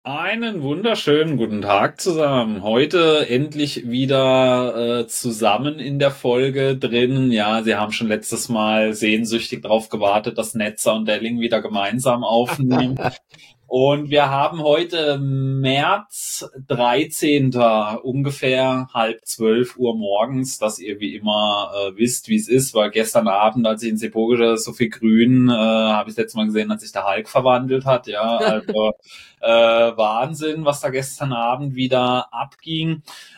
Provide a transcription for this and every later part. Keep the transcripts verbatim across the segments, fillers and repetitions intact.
Einen wunderschönen guten Tag zusammen. Heute endlich wieder äh, zusammen in der Folge drin. Ja, Sie haben schon letztes Mal sehnsüchtig darauf gewartet, dass Netzer und Delling wieder gemeinsam aufnehmen. Und wir haben heute März dreizehnten ungefähr halb zwölf Uhr morgens, dass ihr wie immer äh, wisst, wie es ist, weil gestern Abend, als ich in Seeburgische so viel grün, äh, habe ich letztes Mal gesehen, als sich der Hulk verwandelt hat, ja, also äh, Wahnsinn, was da gestern Abend wieder abging.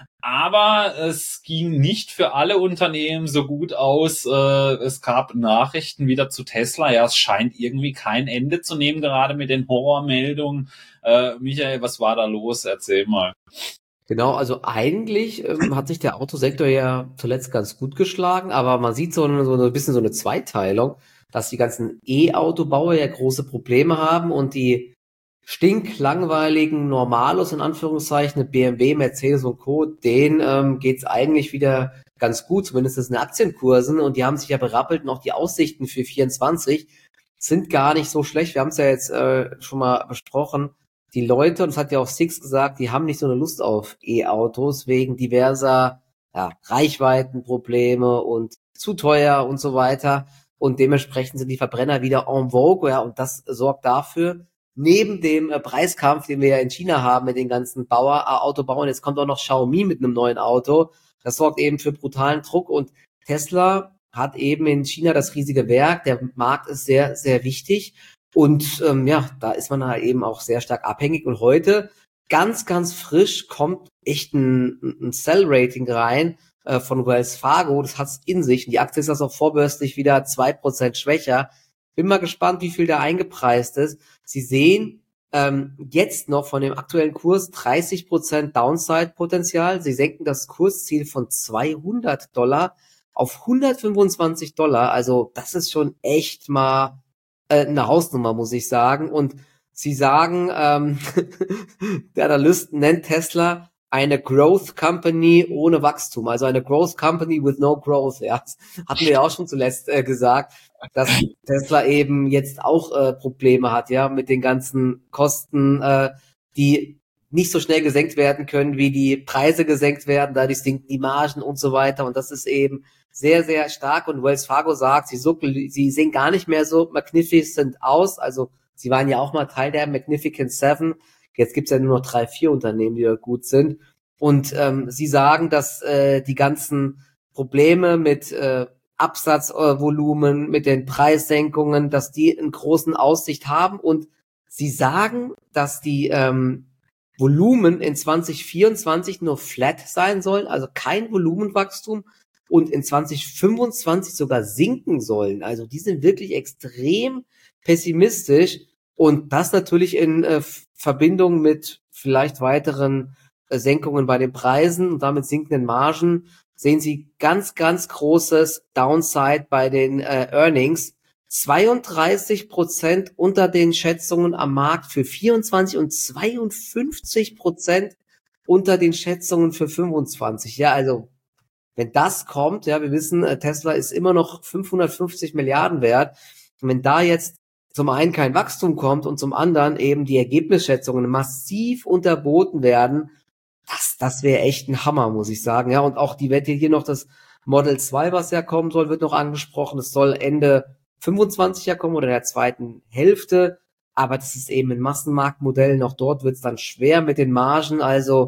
Aber es ging nicht für alle Unternehmen so gut aus. Äh, es gab Nachrichten wieder zu Tesla. Ja, es scheint irgendwie kein Ende zu nehmen, gerade mit den Horrormeldungen. Äh, Michael, was war da los? Erzähl mal. Genau, also eigentlich ähm, hat sich der Autosektor ja zuletzt ganz gut geschlagen, aber man sieht so, eine, so ein bisschen so eine Zweiteilung, dass die ganzen E-Autobauer ja große Probleme haben und die stinklangweiligen Normalos in Anführungszeichen, B M W, Mercedes und Co., denen ähm, geht's eigentlich wieder ganz gut, zumindest in den Aktienkursen, und die haben sich ja berappelt und auch die Aussichten für vierundzwanzig sind gar nicht so schlecht. Wir haben es ja jetzt äh, schon mal besprochen. Die Leute, und das hat ja auch Six gesagt, die haben nicht so eine Lust auf E-Autos wegen diverser ja, Reichweitenprobleme und zu teuer und so weiter. Und dementsprechend sind die Verbrenner wieder en vogue, ja, und das sorgt dafür, neben dem äh, Preiskampf, den wir ja in China haben mit den ganzen Bauer, äh, Autobauern, jetzt kommt auch noch Xiaomi mit einem neuen Auto. Das sorgt eben für brutalen Druck, und Tesla hat eben in China das riesige Werk. Der Markt ist sehr, sehr wichtig. Und ähm, ja, da ist man halt eben auch sehr stark abhängig. Und heute, ganz, ganz frisch, kommt echt ein, ein Sell-Rating rein äh, von Wells Fargo. Das hat's in sich. Und die Aktie ist also auch vorbörslich wieder zwei Prozent schwächer. Bin mal gespannt, wie viel da eingepreist ist. Sie sehen ähm, jetzt noch von dem aktuellen Kurs dreißig Prozent Downside-Potenzial. Sie senken das Kursziel von zweihundert Dollar auf hundertfünfundzwanzig Dollar. Also das ist schon echt mal äh, eine Hausnummer, muss ich sagen. Und sie sagen, ähm, der Analyst nennt Tesla eine Growth Company ohne Wachstum, also eine Growth Company with no growth. Ja, das hatten wir ja auch schon zuletzt äh, gesagt, dass Tesla eben jetzt auch äh, Probleme hat, ja, mit den ganzen Kosten, äh, die nicht so schnell gesenkt werden können, wie die Preise gesenkt werden, dadurch sinken die Margen und so weiter. Und das ist eben sehr, sehr stark. Und Wells Fargo sagt, sie, so, sie sehen gar nicht mehr so magnificent aus. Also sie waren ja auch mal Teil der Magnificent Seven. Jetzt gibt's ja nur noch drei, vier Unternehmen, die da gut sind. Und ähm, sie sagen, dass äh, die ganzen Probleme mit äh, Absatzvolumen, äh, mit den Preissenkungen, dass die einen großen Aussicht haben. Und sie sagen, dass die ähm, Volumen in zwanzig vierundzwanzig nur flat sein sollen, also kein Volumenwachstum, und in zwanzig fünfundzwanzig sogar sinken sollen. Also die sind wirklich extrem pessimistisch, und das natürlich in äh, Verbindung mit vielleicht weiteren äh, Senkungen bei den Preisen und damit sinkenden Margen sehen Sie ganz, ganz großes Downside bei den äh, Earnings. zweiunddreißig Prozent unter den Schätzungen am Markt für vierundzwanzig und zweiundfünfzig Prozent unter den Schätzungen für fünfundzwanzig. Ja, also wenn das kommt, ja, wir wissen, Tesla ist immer noch fünfhundertfünfzig Milliarden wert. Und wenn da jetzt zum einen kein Wachstum kommt und zum anderen eben die Ergebnisschätzungen massiv unterboten werden, das, das wäre echt ein Hammer, muss ich sagen. Ja, und auch die Wette hier noch das Model zwei, was ja kommen soll, wird noch angesprochen. Es soll Ende fünfundzwanzig ja kommen oder in der zweiten Hälfte. Aber das ist eben ein Massenmarktmodell. Noch dort wird es dann schwer mit den Margen. Also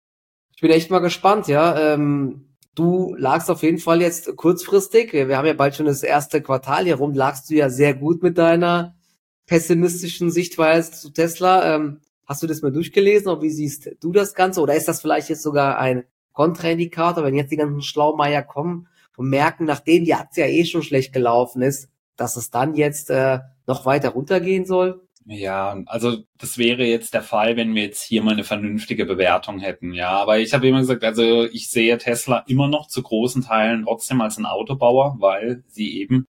ich bin echt mal gespannt, ja. Ähm, Du lagst auf jeden Fall jetzt kurzfristig, wir haben ja bald schon das erste Quartal hier rum, lagst du ja sehr gut mit deiner pessimistischen Sichtweise zu Tesla. Ähm, hast du das mal durchgelesen, oder wie siehst du das Ganze? Oder ist das vielleicht jetzt sogar ein Kontraindikator, wenn jetzt die ganzen Schlaumeier kommen und merken, nachdem die Aktie ja eh schon schlecht gelaufen ist, dass es dann jetzt äh, noch weiter runtergehen soll? Ja, also das wäre jetzt der Fall, wenn wir jetzt hier mal eine vernünftige Bewertung hätten. Ja, aber ich habe immer gesagt, also ich sehe Tesla immer noch zu großen Teilen trotzdem als ein Autobauer, weil sie eben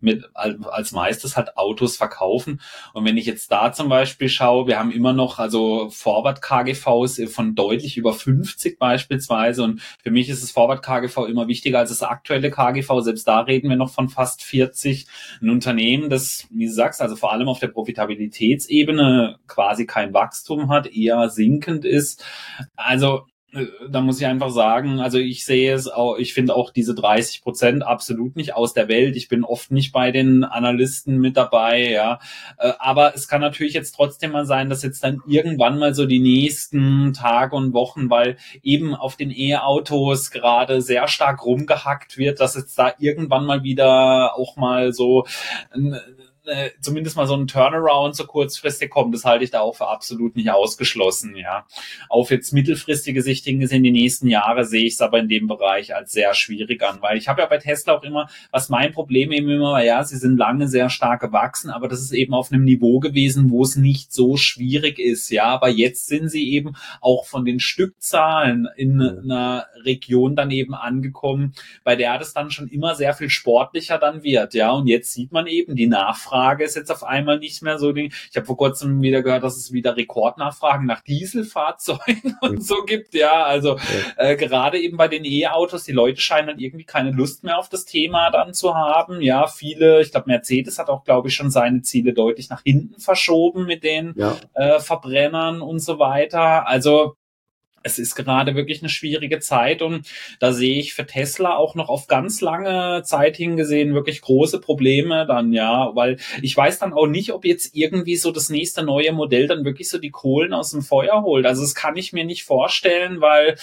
mit als meistes halt Autos verkaufen. Und wenn ich jetzt da zum Beispiel schaue, wir haben immer noch also Forward-K G Vs von deutlich über fünfzig beispielsweise. Und für mich ist das Forward-K G V immer wichtiger als das aktuelle K G V. Selbst da reden wir noch von fast vierzig. Ein Unternehmen, das, wie du sagst, also vor allem auf der Profitabilitätsebene quasi kein Wachstum hat, eher sinkend ist. Also da muss ich einfach sagen, also ich sehe es auch, ich finde auch diese dreißig Prozent absolut nicht aus der Welt. Ich bin oft nicht bei den Analysten mit dabei, ja. Aber es kann natürlich jetzt trotzdem mal sein, dass jetzt dann irgendwann mal so die nächsten Tage und Wochen, weil eben auf den E-Autos gerade sehr stark rumgehackt wird, dass jetzt da irgendwann mal wieder auch mal so zumindest mal so ein Turnaround so kurzfristig kommt, das halte ich da auch für absolut nicht ausgeschlossen, ja. Auf jetzt mittelfristige Sicht gesehen, die nächsten Jahre sehe ich es aber in dem Bereich als sehr schwierig an, weil ich habe ja bei Tesla auch immer, was mein Problem eben immer war, ja, sie sind lange sehr stark gewachsen, aber das ist eben auf einem Niveau gewesen, wo es nicht so schwierig ist, ja, aber jetzt sind sie eben auch von den Stückzahlen in einer Region dann eben angekommen, bei der das dann schon immer sehr viel sportlicher dann wird, ja, und jetzt sieht man eben, die Nachfrage Frage ist jetzt auf einmal nicht mehr so. Ich habe vor kurzem wieder gehört, dass es wieder Rekordnachfragen nach Dieselfahrzeugen und so gibt. Ja, also äh, gerade eben bei den E-Autos, die Leute scheinen dann irgendwie keine Lust mehr auf das Thema dann zu haben. Ja, viele, ich glaube Mercedes hat auch, glaube ich, schon seine Ziele deutlich nach hinten verschoben mit den ja. äh, Verbrennern und so weiter. Also es ist gerade wirklich eine schwierige Zeit und da sehe ich für Tesla auch noch auf ganz lange Zeit hingesehen wirklich große Probleme dann, ja, weil ich weiß dann auch nicht, ob jetzt irgendwie so das nächste neue Modell dann wirklich so die Kohlen aus dem Feuer holt. Also das kann ich mir nicht vorstellen, weil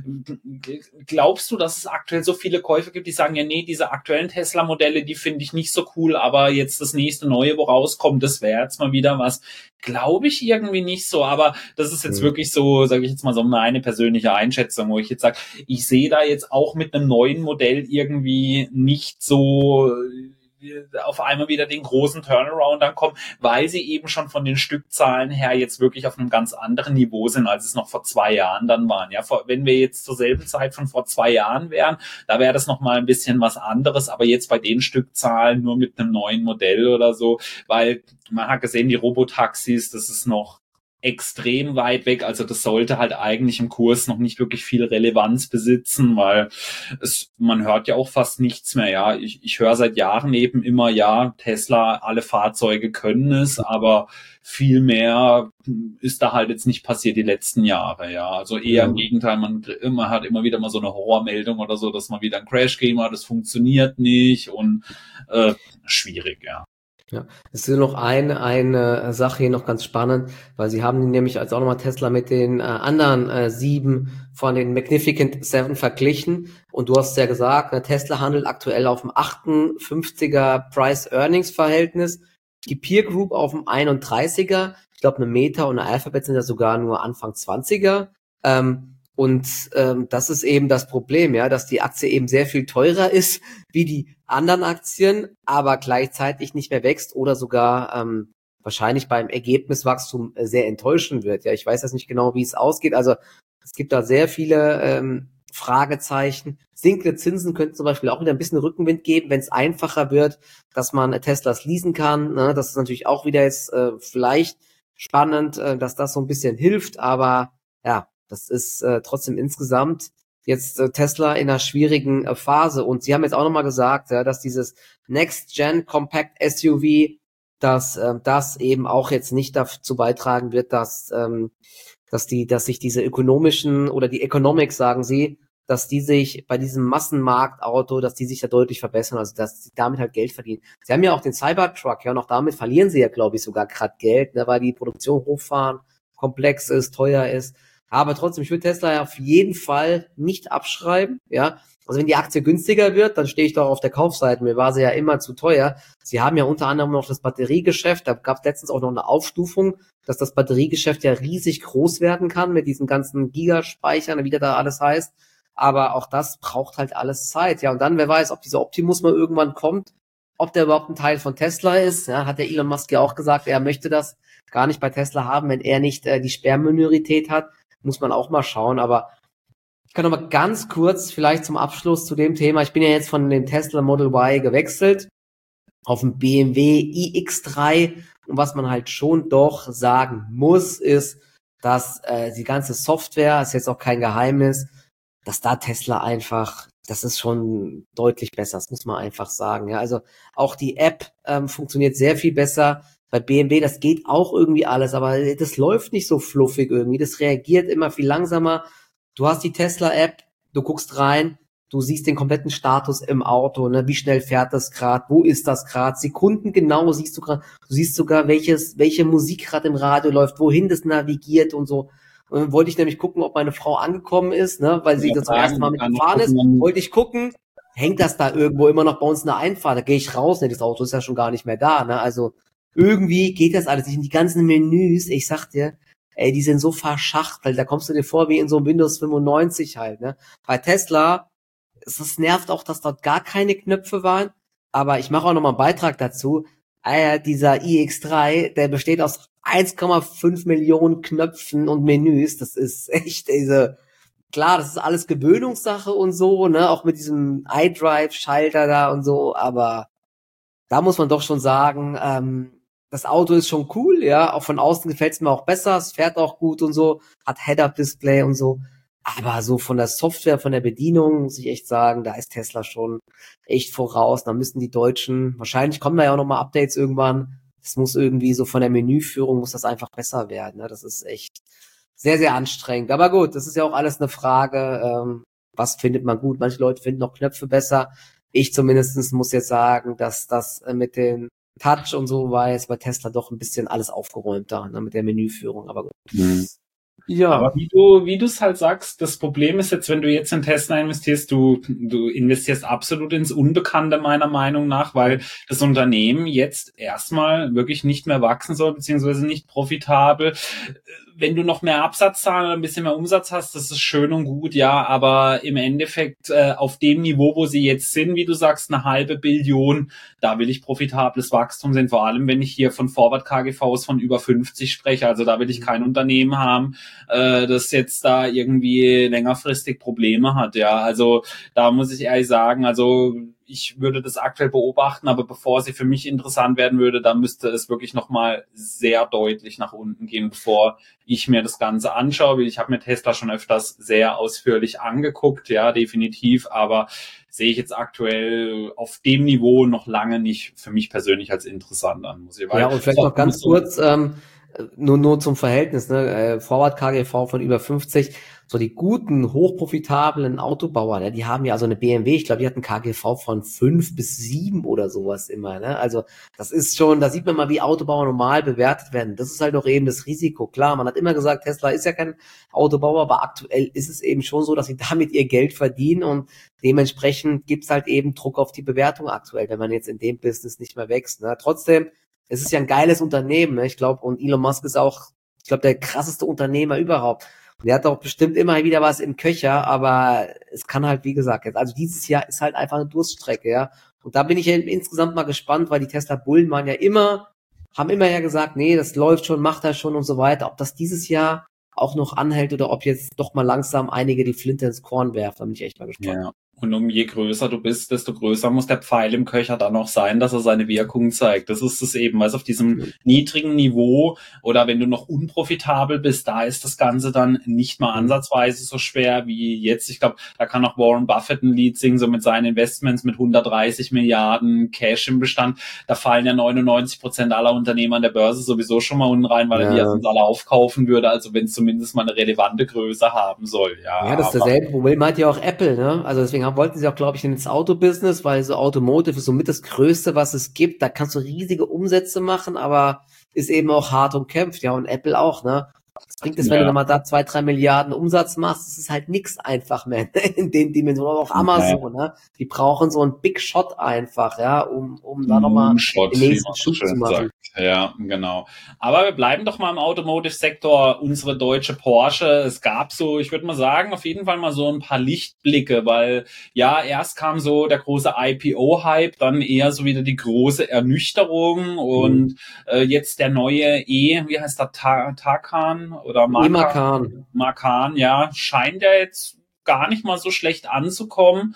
glaubst du, dass es aktuell so viele Käufer gibt, die sagen, ja nee, diese aktuellen Tesla-Modelle, die finde ich nicht so cool, aber jetzt das nächste neue, wo rauskommt, das wäre jetzt mal wieder was. Glaube ich irgendwie nicht so, aber das ist jetzt mhm. wirklich so, sage ich jetzt mal so meine persönliche Einschätzung, wo ich jetzt sage, ich sehe da jetzt auch mit einem neuen Modell irgendwie nicht so auf einmal wieder den großen Turnaround dann kommen, weil sie eben schon von den Stückzahlen her jetzt wirklich auf einem ganz anderen Niveau sind, als es noch vor zwei Jahren dann waren. Ja, vor, wenn wir jetzt zur selben Zeit von vor zwei Jahren wären, da wäre das nochmal ein bisschen was anderes, aber jetzt bei den Stückzahlen nur mit einem neuen Modell oder so, weil man hat gesehen, die Robotaxis, das ist noch extrem weit weg, also das sollte halt eigentlich im Kurs noch nicht wirklich viel Relevanz besitzen, weil es, man hört ja auch fast nichts mehr, ja, ich, ich höre seit Jahren eben immer, ja, Tesla, alle Fahrzeuge können es, aber viel mehr ist da halt jetzt nicht passiert die letzten Jahre, ja, also eher ja. im Gegenteil, man, man hat immer wieder mal so eine Horrormeldung oder so, dass man wieder einen Crash gegeben hat, das funktioniert nicht und äh, schwierig, ja. Ja, es ist noch eine, eine Sache hier noch ganz spannend, weil sie haben nämlich als auch nochmal Tesla mit den äh, anderen äh, sieben von den Magnificent Seven verglichen und du hast ja gesagt, ne, Tesla handelt aktuell auf dem achtundfünfziger Price-Earnings-Verhältnis, die Peer Group auf dem einunddreißiger, ich glaube eine Meta und eine Alphabet sind ja sogar nur Anfang zwanziger, ähm, und ähm, das ist eben das Problem, ja, dass die Aktie eben sehr viel teurer ist wie die anderen Aktien, aber gleichzeitig nicht mehr wächst oder sogar ähm, wahrscheinlich beim Ergebniswachstum äh, sehr enttäuschen wird. Ja, ich weiß jetzt nicht genau, wie es ausgeht. Also es gibt da sehr viele ähm, Fragezeichen. Sinkende Zinsen könnten zum Beispiel auch wieder ein bisschen Rückenwind geben, wenn es einfacher wird, dass man Teslas leasen kann. Ne? Das ist natürlich auch wieder jetzt äh, vielleicht spannend, äh, dass das so ein bisschen hilft, aber ja, das ist äh, trotzdem insgesamt jetzt äh, Tesla in einer schwierigen äh, Phase. Und sie haben jetzt auch nochmal gesagt, ja, dass dieses Next-Gen Compact S U V, dass äh, das eben auch jetzt nicht dazu beitragen wird, dass ähm, dass die, dass sich diese ökonomischen oder die Economics, sagen sie, dass die sich bei diesem Massenmarktauto, dass die sich da deutlich verbessern, also dass sie damit halt Geld verdienen. Sie haben ja auch den Cybertruck, ja, und auch damit verlieren sie ja, glaube ich, sogar gerade Geld, ne, weil die Produktion hochfahren, komplex ist, teuer ist. Aber trotzdem, ich würde Tesla ja auf jeden Fall nicht abschreiben, ja. Also wenn die Aktie günstiger wird, dann stehe ich doch auf der Kaufseite. Mir war sie ja immer zu teuer. Sie haben ja unter anderem noch das Batteriegeschäft. Da gab es letztens auch noch eine Aufstufung, dass das Batteriegeschäft ja riesig groß werden kann mit diesen ganzen Gigaspeichern, wie das da alles heißt. Aber auch das braucht halt alles Zeit. Ja, und dann, wer weiß, ob dieser Optimus mal irgendwann kommt, ob der überhaupt ein Teil von Tesla ist. Ja, hat der Elon Musk ja auch gesagt, er möchte das gar nicht bei Tesla haben, wenn er nicht äh, die Sperrminorität hat. Muss man auch mal schauen, aber ich kann noch mal ganz kurz vielleicht zum Abschluss zu dem Thema. Ich bin ja jetzt von dem Tesla Model Y gewechselt auf dem B M W i X drei. Und was man halt schon doch sagen muss, ist, dass äh, die ganze Software, ist jetzt auch kein Geheimnis, dass da Tesla einfach, das ist schon deutlich besser, das muss man einfach sagen. Ja, also auch die App ähm, funktioniert sehr viel besser. Bei B M W, das geht auch irgendwie alles, aber das läuft nicht so fluffig irgendwie. Das reagiert immer viel langsamer. Du hast die Tesla-App, du guckst rein, du siehst den kompletten Status im Auto, ne? Wie schnell fährt das gerade, wo ist das gerade, sekundengenau siehst du gerade, du siehst sogar, welches, welche Musik gerade im Radio läuft, wohin das navigiert und so. Und dann wollte ich nämlich gucken, ob meine Frau angekommen ist, ne? Weil sie Ja, da zum ersten Mal kann mitgefahren ist. gucken, Wollte ich gucken, hängt das da irgendwo immer noch bei uns in der Einfahrt? Da gehe ich raus, ne? Das Auto ist ja schon gar nicht mehr da, ne? Also irgendwie geht das alles nicht. Und die ganzen Menüs, ich sag dir, ey, die sind so verschachtelt, da kommst du dir vor wie in so einem Windows fünfundneunzig halt, ne? Bei Tesla, es nervt auch, dass dort gar keine Knöpfe waren, aber ich mache auch nochmal einen Beitrag dazu. Äh, dieser i X drei, der besteht aus eins Komma fünf Millionen Knöpfen und Menüs, das ist echt diese, klar, das ist alles Gewöhnungssache und so, ne, auch mit diesem iDrive-Schalter da und so, aber da muss man doch schon sagen, ähm, das Auto ist schon cool, ja, auch von außen gefällt es mir auch besser, es fährt auch gut und so, hat Head-Up-Display und so, aber so von der Software, von der Bedienung, muss ich echt sagen, da ist Tesla schon echt voraus. Da müssen die Deutschen, wahrscheinlich kommen da ja auch nochmal Updates irgendwann. Es muss irgendwie so von der Menüführung, muss das einfach besser werden. Ne? Das ist echt sehr, sehr anstrengend. Aber gut, das ist ja auch alles eine Frage, ähm, was findet man gut. Manche Leute finden noch Knöpfe besser. Ich zumindestens muss jetzt sagen, dass das mit den Touch und so war jetzt bei Tesla doch ein bisschen alles aufgeräumter, ne, mit der Menüführung. Aber gut. Mhm. Ja. Aber wie du, wie du es halt sagst, das Problem ist jetzt, wenn du jetzt in Tesla investierst, du, du investierst absolut ins Unbekannte meiner Meinung nach, weil das Unternehmen jetzt erstmal wirklich nicht mehr wachsen soll, beziehungsweise nicht profitabel. Wenn du noch mehr Absatzzahlen oder ein bisschen mehr Umsatz hast, das ist schön und gut, ja, aber im Endeffekt äh, auf dem Niveau, wo sie jetzt sind, wie du sagst, eine halbe Billion, da will ich profitables Wachstum sehen, vor allem wenn ich hier von Forward K G Vs von über fünfzig spreche, also da will ich kein Unternehmen haben, äh, das jetzt da irgendwie längerfristig Probleme hat, ja, also da muss ich ehrlich sagen, also ich würde das aktuell beobachten, aber bevor sie für mich interessant werden würde, da müsste es wirklich nochmal sehr deutlich nach unten gehen, bevor ich mir das Ganze anschaue. Ich habe mir Tesla schon öfters sehr ausführlich angeguckt, ja, definitiv, aber sehe ich jetzt aktuell auf dem Niveau noch lange nicht für mich persönlich als interessant an, muss ich. Weil ja, und vielleicht noch ganz kurz, ähm, nur, nur zum Verhältnis, ne, äh, Forward K G V von über fünfzig, so die guten, hochprofitablen Autobauer, ne, die haben ja also eine B M W, ich glaube, die hat einen K G V von fünf bis sieben oder sowas immer, ne, also das ist schon, da sieht man mal, wie Autobauer normal bewertet werden, das ist halt auch eben das Risiko, klar, man hat immer gesagt, Tesla ist ja kein Autobauer, aber aktuell ist es eben schon so, dass sie damit ihr Geld verdienen und dementsprechend gibt's halt eben Druck auf die Bewertung aktuell, wenn man jetzt in dem Business nicht mehr wächst, ne, trotzdem, es ist ja ein geiles Unternehmen, ne? Ich glaube, und Elon Musk ist auch, ich glaube, der krasseste Unternehmer überhaupt. Und er hat auch bestimmt immer wieder was im Köcher, aber es kann halt, wie gesagt, jetzt, also dieses Jahr ist halt einfach eine Durststrecke, ja. Und da bin ich ja insgesamt mal gespannt, weil die Tesla-Bullen waren ja immer, haben immer ja gesagt, nee, das läuft schon, macht er schon und so weiter. Ob das dieses Jahr auch noch anhält oder ob jetzt doch mal langsam einige die Flinte ins Korn werfen, da bin ich echt mal gespannt. Ja. Und um je größer du bist, desto größer muss der Pfeil im Köcher dann noch sein, dass er seine Wirkung zeigt. Das ist es eben, also auf diesem mhm. niedrigen Niveau oder wenn du noch unprofitabel bist, da ist das Ganze dann nicht mal ansatzweise so schwer wie jetzt. Ich glaube, da kann auch Warren Buffett ein Lied singen, so mit seinen Investments mit hundertdreißig Milliarden Cash im Bestand. Da fallen ja neunundneunzig Prozent aller Unternehmer an der Börse sowieso schon mal unten rein, weil ja. er die erstens alle aufkaufen würde, also wenn es zumindest mal eine relevante Größe haben soll. Ja, ja, das ist dasselbe Problem hat ja auch Apple, ne? Also deswegen haben wollten sie auch, glaube ich, ins Autobusiness, weil so Automotive ist somit das Größte, was es gibt. Da kannst du riesige Umsätze machen, aber ist eben auch hart umkämpft. Ja, und Apple auch, ne? Was bringt es, wenn ja. du nochmal da zwei, drei Milliarden Umsatz machst? Das ist halt nix einfach mehr in den Dimensionen. Auch Amazon, ja. ne? Die brauchen so einen Big Shot einfach, ja, um, um da nochmal den nächsten Schub zu machen. Sagt. Ja, genau. Aber wir bleiben doch mal im Automotive-Sektor. Unsere deutsche Porsche. Es gab so, ich würde mal sagen, auf jeden Fall mal so ein paar Lichtblicke, weil ja, erst kam so der große I P O-Hype, dann eher so wieder die große Ernüchterung und mhm. äh, jetzt der neue E, wie heißt der, Ta- Tarkan oder Macan? Macan. Macan, ja, scheint ja jetzt gar nicht mal so schlecht anzukommen.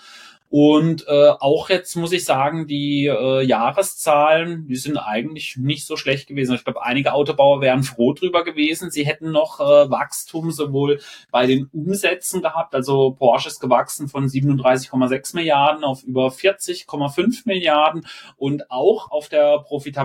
Und äh, auch jetzt muss ich sagen, die äh, Jahreszahlen, die sind eigentlich nicht so schlecht gewesen. Ich glaube, einige Autobauer wären froh drüber gewesen. Sie hätten noch äh, Wachstum sowohl bei den Umsätzen gehabt, also Porsche ist gewachsen von siebenunddreißig Komma sechs Milliarden auf über vierzig Komma fünf Milliarden und auch auf der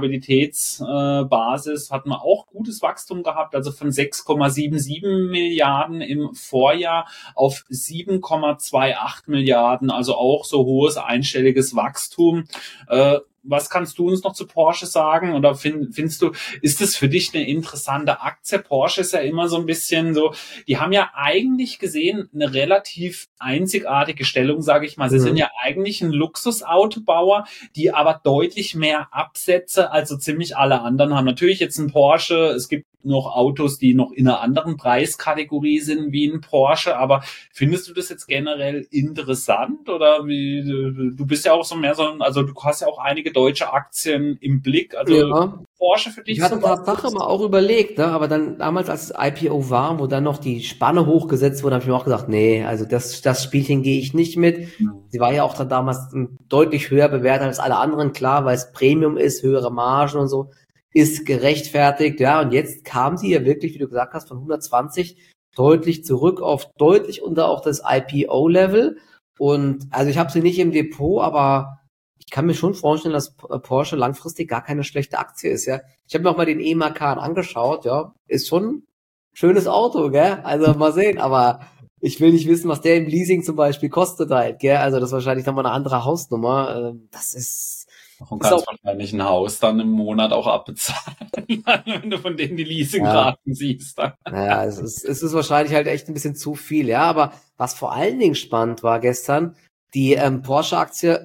Profitabilitätsbasis äh, hat man auch gutes Wachstum gehabt, also von sechs Komma siebenundsiebzig Milliarden im Vorjahr auf sieben Komma achtundzwanzig Milliarden, also auch so hohes einstelliges Wachstum. Äh, was kannst du uns noch zu Porsche sagen? Oder find, findest du, ist es für dich eine interessante Aktie? Porsche ist ja immer so ein bisschen so, die haben ja eigentlich gesehen eine relativ einzigartige Stellung, sage ich mal. Sie mhm. sind ja eigentlich ein Luxusautobauer, die aber deutlich mehr Absätze als so ziemlich alle anderen haben. Natürlich jetzt ein Porsche, es gibt noch Autos, die noch in einer anderen Preiskategorie sind wie ein Porsche, aber findest du das jetzt generell interessant oder wie, du bist ja auch so mehr so, also du hast ja auch einige deutsche Aktien im Blick, also ja. Porsche für dich? Ich hatte Tatsache mal auch überlegt, ne? Aber dann damals, als das I P O war, wo dann noch die Spanne hochgesetzt wurde, habe ich mir auch gesagt, nee, also das, das Spielchen gehe ich nicht mit. Mhm. Sie war ja auch dann damals deutlich höher bewertet als alle anderen, klar, weil es Premium ist, höhere Margen und so, ist gerechtfertigt, ja, und jetzt kam sie ja wirklich, wie du gesagt hast, von hundertzwanzig deutlich zurück auf deutlich unter auch das I P O-Level und also ich habe sie nicht im Depot, aber ich kann mir schon vorstellen, dass Porsche langfristig gar keine schlechte Aktie ist, ja. Ich habe mir auch mal den E-Macan angeschaut, ja, ist schon ein schönes Auto, gell, also mal sehen, aber ich will nicht wissen, was der im Leasing zum Beispiel kostet halt, gell, also das ist wahrscheinlich nochmal eine andere Hausnummer, das ist Und kannst wahrscheinlich ein Haus dann im Monat auch abbezahlen, wenn du von denen die Leasingraten ja. siehst. Dann. Naja, es ist, es ist wahrscheinlich halt echt ein bisschen zu viel, ja. Aber was vor allen Dingen spannend war gestern, die ähm, Porsche-Aktie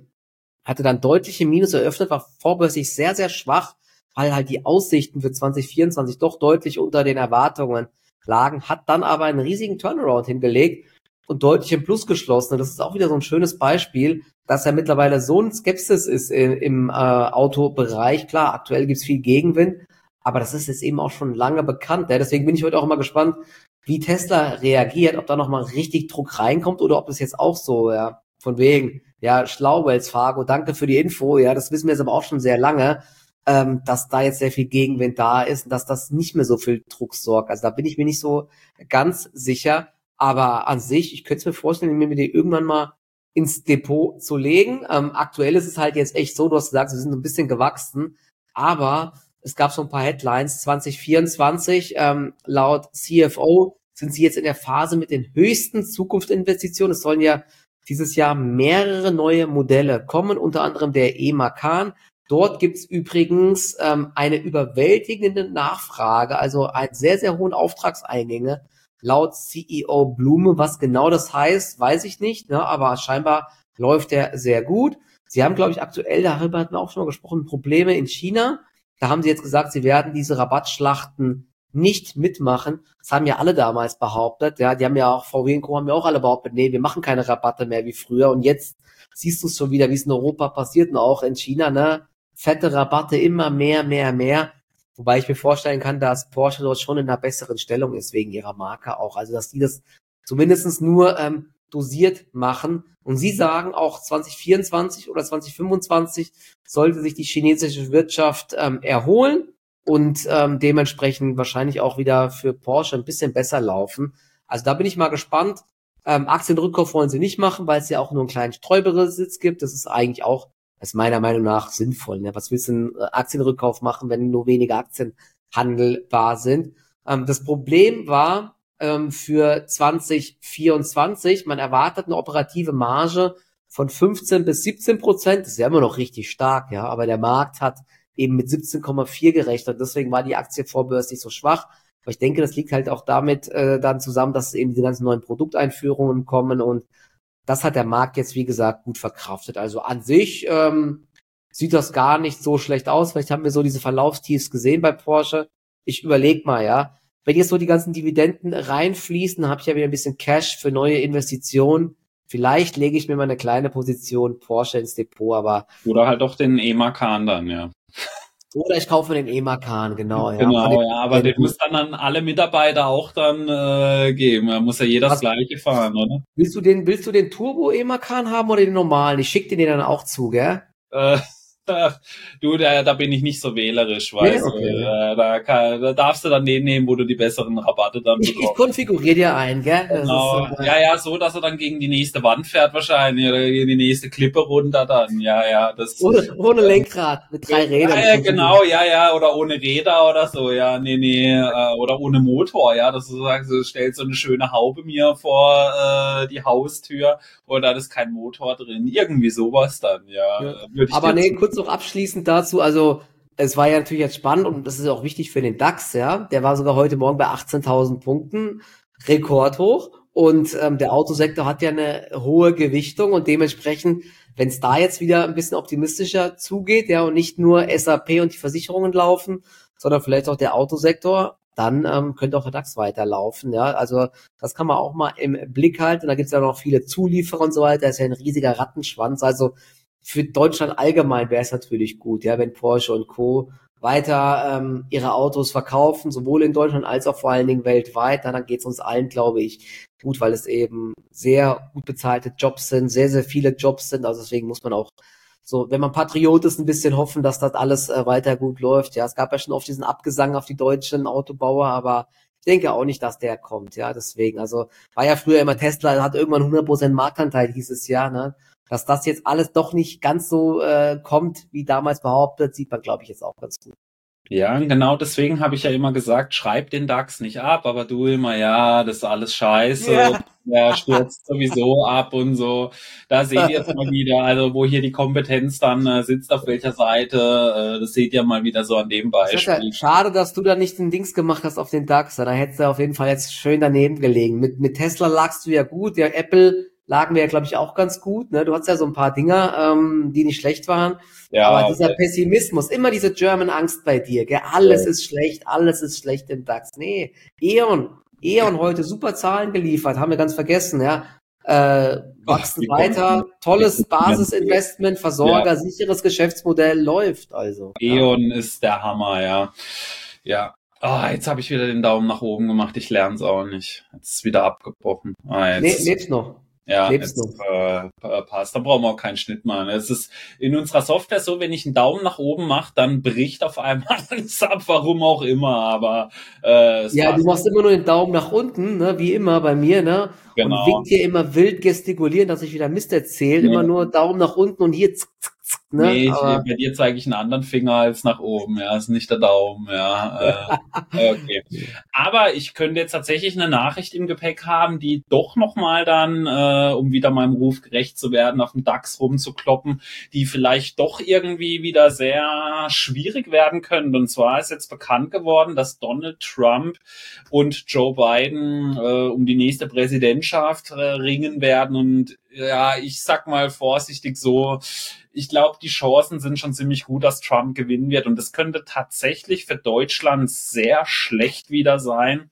hatte dann deutliche Minus eröffnet, war vorbörslich sehr, sehr schwach, weil halt die Aussichten für zwanzig vierundzwanzig doch deutlich unter den Erwartungen lagen, hat dann aber einen riesigen Turnaround hingelegt und deutlich im Plus geschlossen. Und das ist auch wieder so ein schönes Beispiel, dass ja mittlerweile so ein Skepsis ist im, im äh, Autobereich. Klar, aktuell gibt's viel Gegenwind, aber das ist jetzt eben auch schon lange bekannt. Ja? Deswegen bin ich heute auch immer gespannt, wie Tesla reagiert, ob da nochmal richtig Druck reinkommt oder ob es jetzt auch so, ja, von wegen, ja, schlau, Wells Fargo, danke für die Info, ja, das wissen wir jetzt aber auch schon sehr lange, ähm, dass da jetzt sehr viel Gegenwind da ist und dass das nicht mehr so viel Druck sorgt. Also da bin ich mir nicht so ganz sicher. Aber an sich, ich könnte es mir vorstellen, mir die irgendwann mal ins Depot zu legen. Ähm, aktuell ist es halt jetzt echt so, du hast gesagt, sie sind ein bisschen gewachsen, aber es gab so ein paar Headlines. zwanzig vierundzwanzig, ähm, laut C F O sind sie jetzt in der Phase mit den höchsten Zukunftsinvestitionen. Es sollen ja dieses Jahr mehrere neue Modelle kommen, unter anderem der E-Macan. Dort gibt's übrigens ähm, eine überwältigende Nachfrage, also einen sehr, sehr hohen Auftragseingänge. Laut C E O Blume, was genau das heißt, weiß ich nicht, ne, aber scheinbar läuft der sehr gut. Sie haben, glaube ich, aktuell, darüber hatten wir auch schon mal gesprochen, Probleme in China. Da haben sie jetzt gesagt, sie werden diese Rabattschlachten nicht mitmachen. Das haben ja alle damals behauptet. Ja, die haben ja auch, V W und Co. haben ja auch alle behauptet, nee, wir machen keine Rabatte mehr wie früher. Und jetzt siehst du es schon wieder, wie es in Europa passiert und auch in China, ne, fette Rabatte, immer mehr, mehr, mehr. Wobei ich mir vorstellen kann, dass Porsche dort schon in einer besseren Stellung ist, wegen ihrer Marke auch. Also, dass die das zumindest nur ähm, dosiert machen. Und sie sagen, auch zwanzig vierundzwanzig oder zwanzig fünfundzwanzig sollte sich die chinesische Wirtschaft ähm, erholen und ähm, dementsprechend wahrscheinlich auch wieder für Porsche ein bisschen besser laufen. Also da bin ich mal gespannt. Ähm, Aktienrückkauf wollen sie nicht machen, weil es ja auch nur einen kleinen Streubesitz gibt. Das ist eigentlich auch, das ist meiner Meinung nach sinnvoll. Ne? Was willst du einen Aktienrückkauf machen, wenn nur wenige Aktien handelbar sind? Ähm, das Problem war ähm, für zwanzig vierundzwanzig, man erwartet eine operative Marge von fünfzehn bis siebzehn Prozent. Das ist ja immer noch richtig stark, ja, aber der Markt hat eben mit siebzehn Komma vier gerechnet. Deswegen war die Aktie vorbörslich so schwach. Aber ich denke, das liegt halt auch damit äh, dann zusammen, dass eben diese ganzen neuen Produkteinführungen kommen und das hat der Markt jetzt, wie gesagt, gut verkraftet. Also an sich ähm, sieht das gar nicht so schlecht aus. Vielleicht haben wir so diese Verlaufstiefs gesehen bei Porsche. Ich überleg mal, ja. Wenn jetzt so die ganzen Dividenden reinfließen, dann habe ich ja wieder ein bisschen Cash für neue Investitionen. Vielleicht lege ich mir mal eine kleine Position Porsche ins Depot, aber... Oder halt auch den E-Macan dann, ja. Oder ich kaufe den E-Macan, genau, ja. Von Genau, den ja, aber den Konkurrenten. muss dann an alle Mitarbeiter auch dann äh, geben. Da muss ja jeder das Was, Gleiche fahren, oder? willst du den, willst du den Turbo E-Macan haben oder den normalen? Ich schicke dir den dann auch zu, gell? Äh, ach, du, da, da bin ich nicht so wählerisch, Nee, weißt du. okay. Äh, da, kann, da darfst du dann den nehmen, wo du die besseren Rabatte dann Ich, ich bekommst. konfiguriere dir ein, gell? Das ist, Genau. äh, Ja, ja, so, dass er dann gegen die nächste Wand fährt wahrscheinlich oder gegen die nächste Klippe runter dann. Ja, ja, das. ohne, ohne Lenkrad, mit drei Ja, Rädern ja, konfigurieren. genau, ja, ja, oder ohne Räder oder so, ja, nee, nee, äh, oder ohne Motor, ja, dass du sagst, du stellst so eine schöne Haube mir vor äh, die Haustür oder da ist kein Motor drin, irgendwie sowas dann, ja, Ja. äh, würde ich Aber dir nee, zu. kurz noch abschließend dazu, also es war ja natürlich jetzt spannend und das ist auch wichtig für den DAX, ja. Der war sogar heute Morgen bei achtzehntausend Punkten, rekordhoch. Und ähm, der Autosektor hat ja eine hohe Gewichtung und dementsprechend, wenn es da jetzt wieder ein bisschen optimistischer zugeht, ja, und nicht nur S A P und die Versicherungen laufen, sondern vielleicht auch der Autosektor, dann ähm, könnte auch der DAX weiterlaufen, ja. Also das kann man auch mal im Blick halten. Da gibt es ja noch viele Zulieferer und so weiter. Das ist ja ein riesiger Rattenschwanz. Also für Deutschland allgemein wäre es natürlich gut, ja, wenn Porsche und Co. weiter ähm, ihre Autos verkaufen, sowohl in Deutschland als auch vor allen Dingen weltweit. Na, dann geht es uns allen, glaube ich, gut, weil es eben sehr gut bezahlte Jobs sind, sehr, sehr viele Jobs sind. Also deswegen muss man auch so, wenn man Patriot ist, ein bisschen hoffen, dass das alles äh, weiter gut läuft. Ja, es gab ja schon oft diesen Abgesang auf die deutschen Autobauer, aber ich denke auch nicht, dass der kommt. Ja, deswegen, also war ja früher immer Tesla, hat irgendwann hundert Prozent Marktanteil, hieß es ja, ne? Dass das jetzt alles doch nicht ganz so äh, kommt, wie damals behauptet, sieht man, glaube ich, jetzt auch ganz gut. Ja, genau deswegen habe ich ja immer gesagt, schreib den DAX nicht ab, aber du immer, ja, das ist alles scheiße, Ja. der stürzt sowieso ab und so. Da seht ihr jetzt mal wieder, also wo hier die Kompetenz dann äh, sitzt, auf welcher Seite, äh, das seht ihr mal wieder so an dem Ich sag ja, Beispiel. schade, dass du da nicht den Dings gemacht hast auf den DAX. Da hättest du auf jeden Fall jetzt schön daneben gelegen. Mit, mit Tesla lagst du ja gut, ja, Apple lagen wir ja, glaube ich, auch ganz gut. Ne? Du hattest ja so ein paar Dinger, ähm, die nicht schlecht waren. Aber Ja, dieser Pessimismus, immer diese German Angst bei dir, gell? Alles ist schlecht, alles ist schlecht im DAX. Nee, E.ON, E.ON heute super Zahlen geliefert, haben wir ganz vergessen, ja. Äh, ach, wachsen die weiter, kommen, die tolles kommen. Basisinvestment, Ja, Versorger, sicheres Geschäftsmodell läuft also, ja. E.ON ist der Hammer, ja. Ja. Ah, jetzt habe ich wieder den Daumen nach oben gemacht, ich lerne es auch nicht. Jetzt ist wieder abgebrochen. Ah, Le jetzt. lebst noch, Ja, lebst jetzt noch. äh, passt. Dann brauchen wir auch keinen Schnitt machen. Es ist in unserer Software so, wenn ich einen Daumen nach oben mache, dann bricht auf einmal alles ab, warum auch immer. Aber äh, es Ja, du passt. machst immer nur den Daumen nach unten, ne, wie immer bei mir, ne, und Genau. winkt hier immer wild gestikulieren, dass ich wieder Mist erzähle, immer Nee, nur Daumen nach unten und hier zick, zick, zick, ne, nee ich, aber bei dir zeige ich einen anderen Finger als nach oben. Ja, ist nicht der Daumen. Ja, äh, okay. Aber ich könnte jetzt tatsächlich eine Nachricht im Gepäck haben, die doch nochmal dann, äh, um wieder meinem Ruf gerecht zu werden, auf dem DAX rumzukloppen, die vielleicht doch irgendwie wieder sehr schwierig werden können. Und zwar ist jetzt bekannt geworden, dass Donald Trump und Joe Biden äh, um die nächste Präsidentschaft äh, ringen werden. Und ja, ich sag mal vorsichtig so, ich glaube, die Chancen sind schon ziemlich gut, dass Trump gewinnen wird. Und das könnte tatsächlich für Deutschland sehr schlecht wieder sein,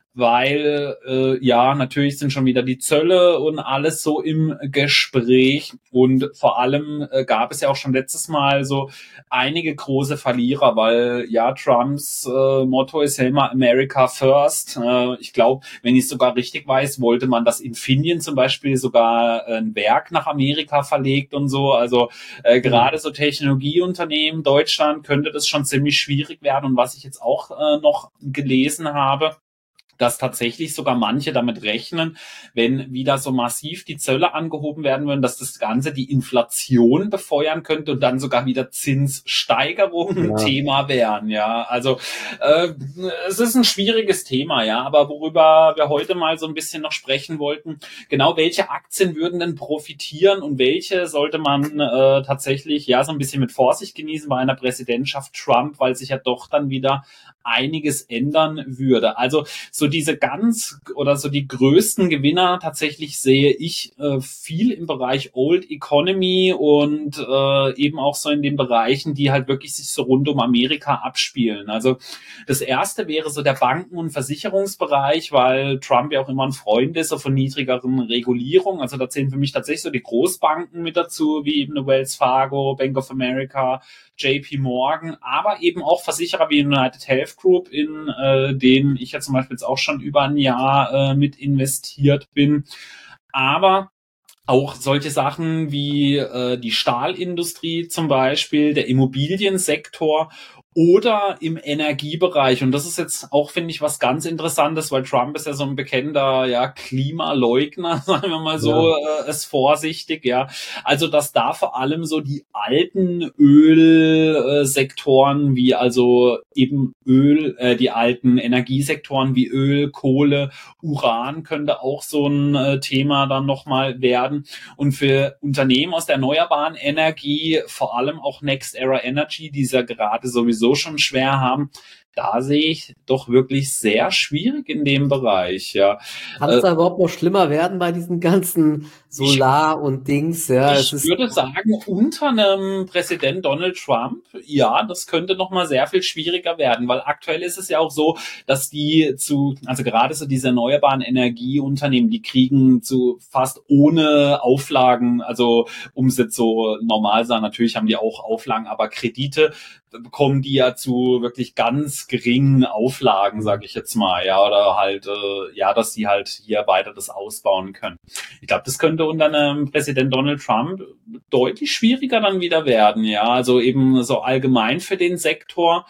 weil äh, ja, natürlich sind schon wieder die Zölle und alles so im Gespräch. Und vor allem äh, gab es ja auch schon letztes Mal so einige große Verlierer, weil ja, Trumps äh, Motto ist ja immer America First. Äh, ich glaube, wenn ich es sogar richtig weiß, wollte man, dass Infineon zum Beispiel sogar ein Werk nach Amerika verlegt und so. Also äh, gerade so Technologieunternehmen Deutschland könnte das schon ziemlich schwierig werden. Und was ich jetzt auch äh, noch gelesen habe, dass tatsächlich sogar manche damit rechnen, wenn wieder so massiv die Zölle angehoben werden würden, dass das Ganze die Inflation befeuern könnte und dann sogar wieder Zinssteigerungen ja. Thema wären. Ja, also äh, es ist ein schwieriges Thema, ja, aber worüber wir heute mal so ein bisschen noch sprechen wollten, genau welche Aktien würden denn profitieren und welche sollte man äh, tatsächlich ja so ein bisschen mit Vorsicht genießen bei einer Präsidentschaft Trump, weil sich ja doch dann wieder einiges ändern würde. Also so diese ganz oder so die größten Gewinner tatsächlich sehe ich äh, viel im Bereich Old Economy und äh, eben auch so in den Bereichen, die halt wirklich sich so rund um Amerika abspielen. Also das erste wäre so der Banken- und Versicherungsbereich, weil Trump ja auch immer ein Freund ist so von niedrigeren Regulierungen. Also da zählen für mich tatsächlich so die Großbanken mit dazu, wie eben eine Wells Fargo, Bank of America, J P Morgan, aber eben auch Versicherer wie United Health Group, in äh, denen ich ja zum Beispiel jetzt auch schon über ein Jahr äh, mit investiert bin. Aber auch solche Sachen wie äh, die Stahlindustrie zum Beispiel, der Immobiliensektor oder im Energiebereich. Und das ist jetzt auch, finde ich, was ganz Interessantes, weil Trump ist ja so ein bekennender ja, Klimaleugner, sagen wir mal so, Ja. äh, ist vorsichtig, ja. Also, dass da vor allem so die alten Ölsektoren wie also eben Öl, äh, die alten Energiesektoren wie Öl, Kohle, Uran könnte auch so ein äh, Thema dann nochmal werden. Und für Unternehmen aus der erneuerbaren Energie, vor allem auch Next Era Energy, die es ja gerade sowieso schon schwer haben, da sehe ich doch wirklich sehr schwierig in dem Bereich, ja. Kann es da überhaupt noch schlimmer werden bei diesen ganzen Solar und Dings? Ja, Ich es ist würde sagen, unter einem Präsident Donald Trump, ja, das könnte noch mal sehr viel schwieriger werden, weil aktuell ist es ja auch so, dass die zu, also gerade so diese erneuerbaren Energieunternehmen, die kriegen zu fast ohne Auflagen, also um es jetzt so normal sagen, natürlich haben die auch Auflagen, aber Kredite bekommen die ja zu wirklich ganz geringen Auflagen, sage ich jetzt mal, ja, oder halt, äh, ja, dass die halt hier weiter das ausbauen können. Ich glaube, das könnte unter einem Präsident Donald Trump deutlich schwieriger dann wieder werden, ja, also eben so allgemein für den Sektor.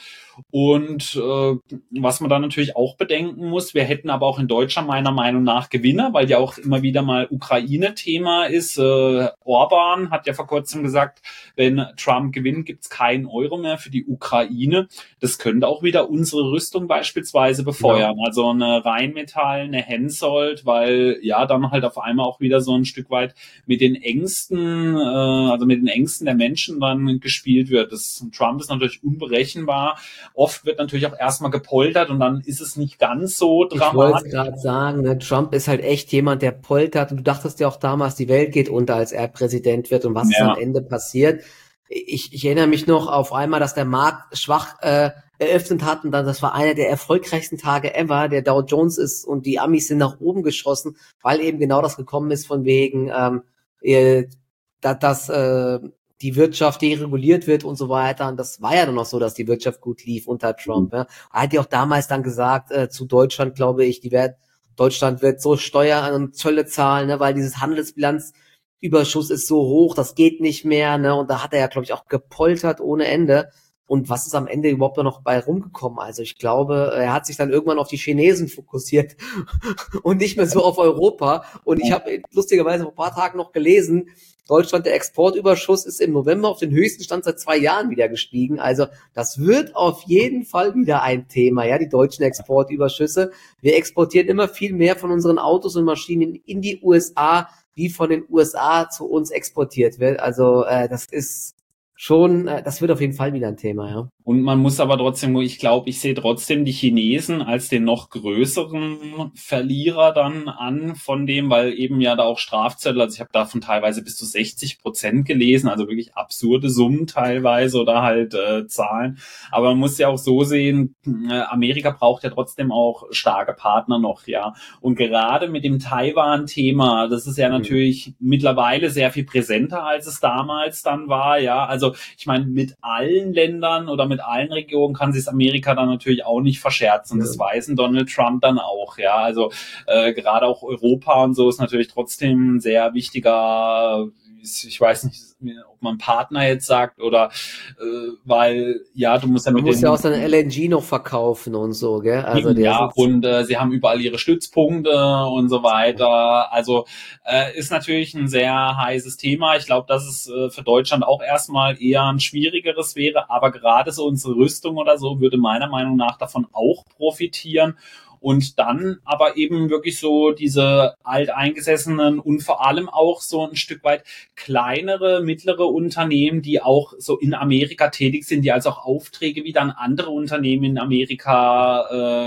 Und äh, was man da natürlich auch bedenken muss, wir hätten aber auch in Deutschland meiner Meinung nach Gewinner, weil ja auch immer wieder mal Ukraine-Thema ist. Äh, Orban hat ja vor kurzem gesagt, wenn Trump gewinnt, gibt's keinen Euro mehr für die Ukraine. Das könnte auch wieder unsere Rüstung beispielsweise befeuern. Ja. Also eine Rheinmetall, eine Hensoldt, weil ja dann halt auf einmal auch wieder so ein Stück weit mit den Ängsten, äh, also mit den Ängsten der Menschen dann gespielt wird. Das, Trump ist natürlich unberechenbar. Oft wird natürlich auch erstmal gepoltert und dann ist es nicht ganz so dramatisch. Ich wollte es gerade sagen, ne, Trump ist halt echt jemand, der poltert. Und du dachtest ja auch damals, die Welt geht unter, als er Präsident wird und was ja. ist am Ende passiert. Ich, ich erinnere mich noch auf einmal, dass der Markt schwach äh, eröffnet hat und dann, das war einer der erfolgreichsten Tage ever. Der Dow Jones ist und die Amis sind nach oben geschossen, weil eben genau das gekommen ist von wegen, ähm, äh, dass, dass äh, die Wirtschaft dereguliert wird und so weiter. Und das war ja dann noch so, dass die Wirtschaft gut lief unter Trump. Ja. Er hat ja auch damals dann gesagt, äh, zu Deutschland, glaube ich, die wird, Deutschland wird so Steuern und Zölle zahlen, ne, weil dieses Handelsbilanzüberschuss ist so hoch, das geht nicht mehr. Ne. Und da hat er ja, glaube ich, auch gepoltert ohne Ende. Und was ist am Ende überhaupt noch bei rumgekommen? Also ich glaube, er hat sich dann irgendwann auf die Chinesen fokussiert und nicht mehr so auf Europa. Und ich habe lustigerweise vor ein paar Tagen noch gelesen, Deutschland, der Exportüberschuss ist im November auf den höchsten Stand seit zwei Jahren wieder gestiegen. Also das wird auf jeden Fall wieder ein Thema, ja, die deutschen Exportüberschüsse. Wir exportieren immer viel mehr von unseren Autos und Maschinen in die U S A, wie von den U S A zu uns exportiert wird. Also äh, das ist schon, das wird auf jeden Fall wieder ein Thema, ja. Und man muss aber trotzdem, ich glaube, ich sehe trotzdem die Chinesen als den noch größeren Verlierer dann an von dem, weil eben ja da auch Strafzettel, also ich habe davon teilweise bis zu sechzig Prozent gelesen, also wirklich absurde Summen teilweise oder halt äh, Zahlen. Aber man muss ja auch so sehen, äh, Amerika braucht ja trotzdem auch starke Partner noch, ja. Und gerade mit dem Taiwan-Thema, das ist ja natürlich mhm. mittlerweile sehr viel präsenter, als es damals dann war, ja. Also ich meine, mit allen Ländern oder mit allen Regionen kann sich Amerika dann natürlich auch nicht verscherzen. Ja. Das weiß Donald Trump dann auch, ja. Also äh, gerade auch Europa und so ist natürlich trotzdem ein sehr wichtiger, ich weiß nicht, ob man Partner jetzt sagt oder äh, weil, ja, du musst ja man mit muss ja auch sein L N G noch verkaufen und so, gell? Also der ja, und äh, sie haben überall ihre Stützpunkte und so weiter. Also äh, ist natürlich ein sehr heißes Thema. Ich glaube, dass es äh, für Deutschland auch erstmal eher ein schwierigeres wäre, aber gerade so unsere Rüstung oder so würde meiner Meinung nach davon auch profitieren. Und dann aber eben wirklich so diese alteingesessenen und vor allem auch so ein Stück weit kleinere, mittlere Unternehmen, die auch so in Amerika tätig sind, die also auch Aufträge wie dann andere Unternehmen in Amerika äh,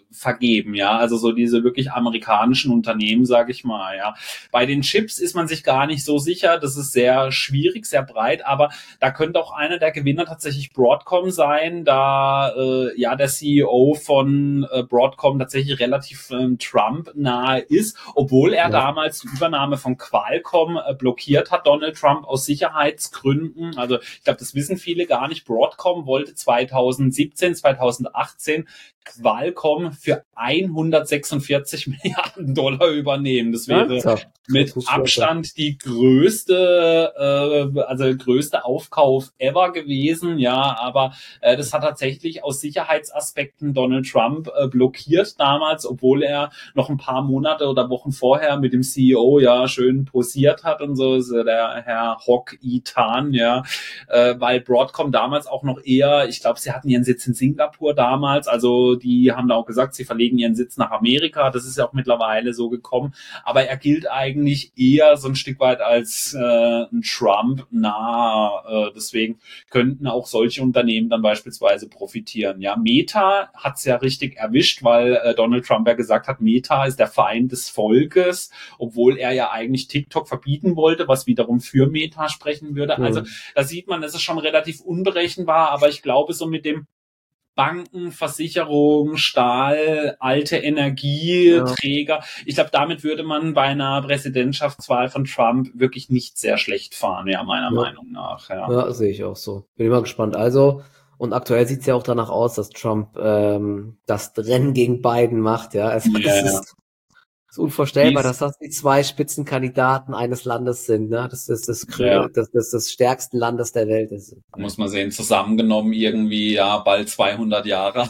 vergeben, ja, also so diese wirklich amerikanischen Unternehmen, sage ich mal, ja. Bei den Chips ist man sich gar nicht so sicher, das ist sehr schwierig, sehr breit, aber da könnte auch einer der Gewinner tatsächlich Broadcom sein, da äh, ja der C E O von äh, Broadcom tatsächlich relativ äh, Trump nahe ist, obwohl er ja. damals die Übernahme von Qualcomm äh, blockiert hat, Donald Trump, aus Sicherheitsgründen. Also ich glaube, das wissen viele gar nicht. Broadcom wollte zweitausendsiebzehn, zweitausendachtzehn Qualcomm für hundertsechsundvierzig Milliarden Dollar übernehmen. Das wäre ja, mit Abstand die größte, äh, also größte Aufkauf ever gewesen. Ja, aber äh, das hat tatsächlich aus Sicherheitsaspekten Donald Trump äh, blockiert damals, obwohl er noch ein paar Monate oder Wochen vorher mit dem C E O ja schön posiert hat und so, ist der Herr Hock Itan, ja, äh, weil Broadcom damals auch noch eher, ich glaube, sie hatten ihren Sitz in Singapur damals, also die haben da auch gesagt, sie verlegen ihren Sitz nach Amerika. Das ist ja auch mittlerweile so gekommen. Aber er gilt eigentlich eher so ein Stück weit als äh, ein Trump nah. Äh, deswegen könnten auch solche Unternehmen dann beispielsweise profitieren. Ja, Meta hat's ja richtig erwischt, weil äh, Donald Trump ja gesagt hat, Meta ist der Feind des Volkes, obwohl er ja eigentlich TikTok verbieten wollte, was wiederum für Meta sprechen würde. Mhm. Also da sieht man, es ist schon relativ unberechenbar, aber ich glaube, so mit dem Banken, Versicherung, Stahl, alte Energieträger. Ja. Ich glaube, damit würde man bei einer Präsidentschaftswahl von Trump wirklich nicht sehr schlecht fahren, ja, meiner ja. Meinung nach. Ja. ja, sehe ich auch so. Bin immer gespannt. Also, und aktuell sieht es ja auch danach aus, dass Trump ähm, das Rennen gegen Biden macht, ja. Also, ja. das ist, ist unvorstellbar, dass das die zwei Spitzenkandidaten eines Landes sind, ne? Das ist das, ja. das, das, das stärksten Landes der Welt ist. Muss man sehen, zusammengenommen irgendwie, ja, bald zweihundert Jahre.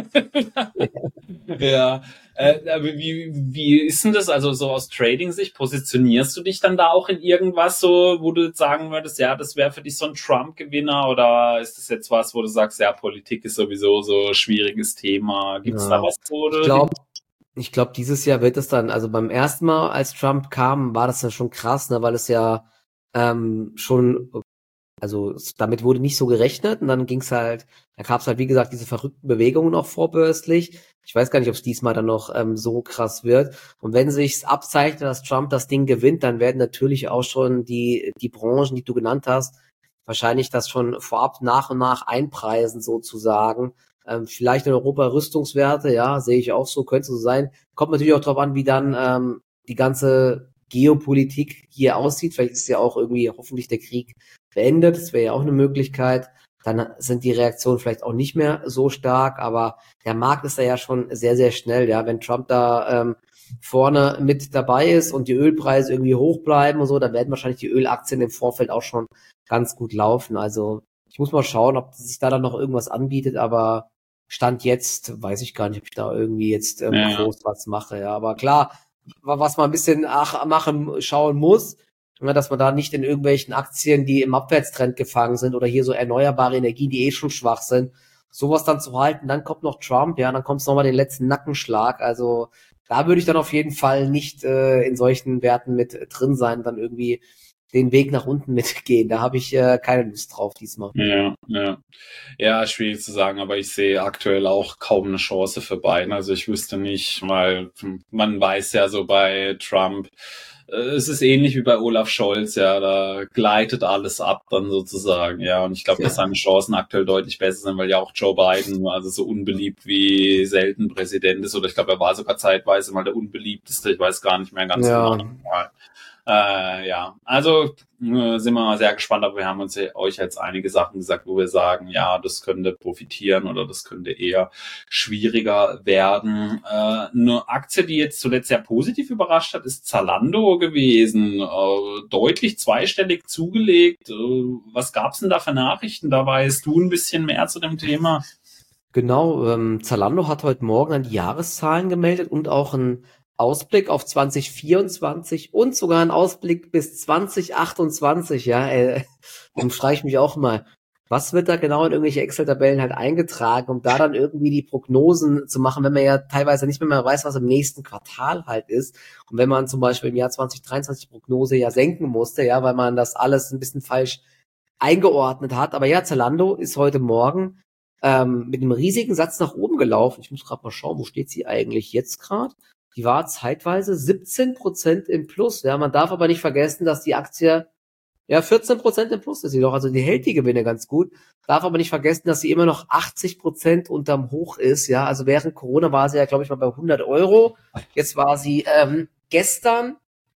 ja. ja. Äh, wie, wie ist denn das, also so aus Trading-Sicht, positionierst du dich dann da auch in irgendwas so, wo du sagen würdest, ja, das wäre für dich so ein Trump-Gewinner, oder ist das jetzt was, wo du sagst, ja, Politik ist sowieso so ein schwieriges Thema? Gibt's ja. da was, wo du... Ich glaube, Ich glaube, dieses Jahr wird es dann, also beim ersten Mal, als Trump kam, war das ja schon krass, ne, weil es ja ähm, schon, also damit wurde nicht so gerechnet, und dann ging's halt, da gab's halt, wie gesagt, diese verrückten Bewegungen noch vorbörslich. Ich weiß gar nicht, ob es diesmal dann noch ähm, so krass wird. Und wenn sich's abzeichnet, dass Trump das Ding gewinnt, dann werden natürlich auch schon die die Branchen, die du genannt hast, wahrscheinlich das schon vorab nach und nach einpreisen sozusagen. Ähm, vielleicht in Europa Rüstungswerte, ja, sehe ich auch so, könnte so sein. Kommt natürlich auch drauf an, wie dann ähm, die ganze Geopolitik hier aussieht. Vielleicht ist ja auch irgendwie hoffentlich der Krieg beendet. Das wäre ja auch eine Möglichkeit. Dann sind die Reaktionen vielleicht auch nicht mehr so stark, aber der Markt ist da ja schon sehr, sehr schnell. Ja, wenn Trump da ähm, vorne mit dabei ist und die Ölpreise irgendwie hoch bleiben und so, dann werden wahrscheinlich die Ölaktien im Vorfeld auch schon ganz gut laufen. Also ich muss mal schauen, ob sich da dann noch irgendwas anbietet, aber Stand jetzt weiß ich gar nicht, ob ich da irgendwie jetzt ähm, ja. groß was mache. Ja, aber klar, was man ein bisschen ach, machen, schauen muss, dass man da nicht in irgendwelchen Aktien, die im Abwärtstrend gefangen sind, oder hier so erneuerbare Energien, die eh schon schwach sind, sowas dann zu halten. Dann kommt noch Trump, ja, dann kommt nochmal den letzten Nackenschlag. Also da würde ich dann auf jeden Fall nicht äh, in solchen Werten mit drin sein, dann irgendwie den Weg nach unten mitgehen. Da habe ich äh, keine Lust drauf diesmal. Ja, ja. Ja, schwierig zu sagen, aber ich sehe aktuell auch kaum eine Chance für Biden. Also ich wüsste nicht, weil man weiß ja so bei Trump, äh, es ist ähnlich wie bei Olaf Scholz, ja, da gleitet alles ab dann sozusagen, ja. Und ich glaube, ja. dass seine Chancen aktuell deutlich besser sind, weil ja auch Joe Biden, also so unbeliebt wie selten Präsident ist, oder ich glaube, er war sogar zeitweise mal der unbeliebteste, ich weiß gar nicht mehr ganz ja. genau. Äh, ja, also äh, sind wir mal sehr gespannt, aber wir haben uns ja, euch jetzt einige Sachen gesagt, wo wir sagen, ja, das könnte profitieren oder das könnte eher schwieriger werden. Äh, eine Aktie, die jetzt zuletzt sehr positiv überrascht hat, ist Zalando gewesen. Äh, deutlich zweistellig zugelegt. Äh, was gab's denn da für Nachrichten? Da weißt du ein bisschen mehr zu dem Thema. Genau, ähm, Zalando hat heute Morgen dann die Jahreszahlen gemeldet und auch ein Ausblick auf zwanzig vierundzwanzig und sogar ein Ausblick bis zwanzig achtundzwanzig, ja, äh, dann frage ich mich auch mal, was wird da genau in irgendwelche Excel-Tabellen halt eingetragen, um da dann irgendwie die Prognosen zu machen, wenn man ja teilweise nicht mehr, mehr weiß, was im nächsten Quartal halt ist. Und wenn man zum Beispiel im Jahr zwanzig dreiundzwanzig Prognose ja senken musste, ja, weil man das alles ein bisschen falsch eingeordnet hat. Aber ja, Zalando ist heute Morgen ähm, mit einem riesigen Satz nach oben gelaufen. Ich muss gerade mal schauen, wo steht sie eigentlich jetzt gerade? Die war zeitweise siebzehn Prozent im Plus. Ja, man darf aber nicht vergessen, dass die Aktie ja vierzehn Prozent im Plus ist sie doch. Also die hält die Gewinne ganz gut. Darf aber nicht vergessen, dass sie immer noch achtzig Prozent unterm Hoch ist. Ja, also während Corona war sie ja, glaube ich, mal bei hundert Euro. Jetzt war sie ähm, gestern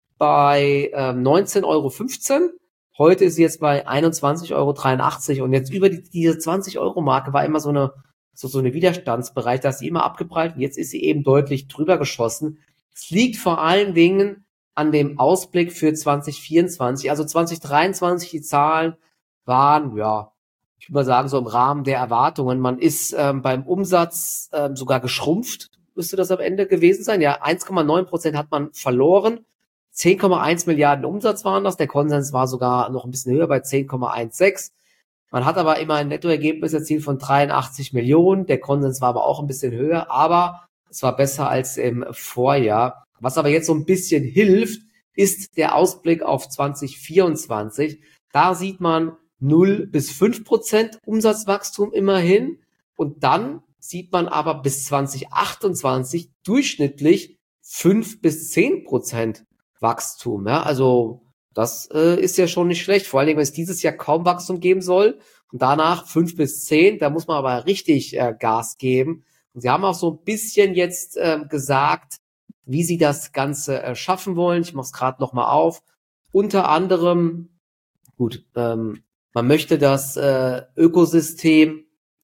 bei ähm, neunzehn Euro fünfzehn. Heute ist sie jetzt bei einundzwanzig Euro dreiundachtzig. Und jetzt über die, diese zwanzig Euro Marke war immer so eine so, so eine Widerstandsbereich, da ist sie immer abgeprallt. Und jetzt ist sie eben deutlich drüber geschossen. Es liegt vor allen Dingen an dem Ausblick für zwanzig vierundzwanzig. Also zwanzig dreiundzwanzig, die Zahlen waren, ja, ich würde mal sagen, so im Rahmen der Erwartungen. Man ist ähm, beim Umsatz ähm, sogar geschrumpft, müsste das am Ende gewesen sein. Ja, eins Komma neun Prozent hat man verloren. zehn Komma eins Milliarden Umsatz waren das. Der Konsens war sogar noch ein bisschen höher bei zehn Komma sechzehn. Man hat aber immer ein Nettoergebnis erzielt von dreiundachtzig Millionen. Der Konsens war aber auch ein bisschen höher, aber es war besser als im Vorjahr. Was aber jetzt so ein bisschen hilft, ist der Ausblick auf zwanzig vierundzwanzig. Da sieht man null bis fünf Prozent Umsatzwachstum immerhin. Und dann sieht man aber bis zwanzig achtundzwanzig durchschnittlich fünf bis zehn Prozent Wachstum. Ja, also das äh, ist ja schon nicht schlecht. Vor allen Dingen, wenn es dieses Jahr kaum Wachstum geben soll und danach fünf bis zehn, da muss man aber richtig äh, Gas geben. Und sie haben auch so ein bisschen jetzt äh, gesagt, wie sie das Ganze äh, schaffen wollen. Ich mache es gerade nochmal auf. Unter anderem, gut, ähm, man möchte das äh, Ökosystem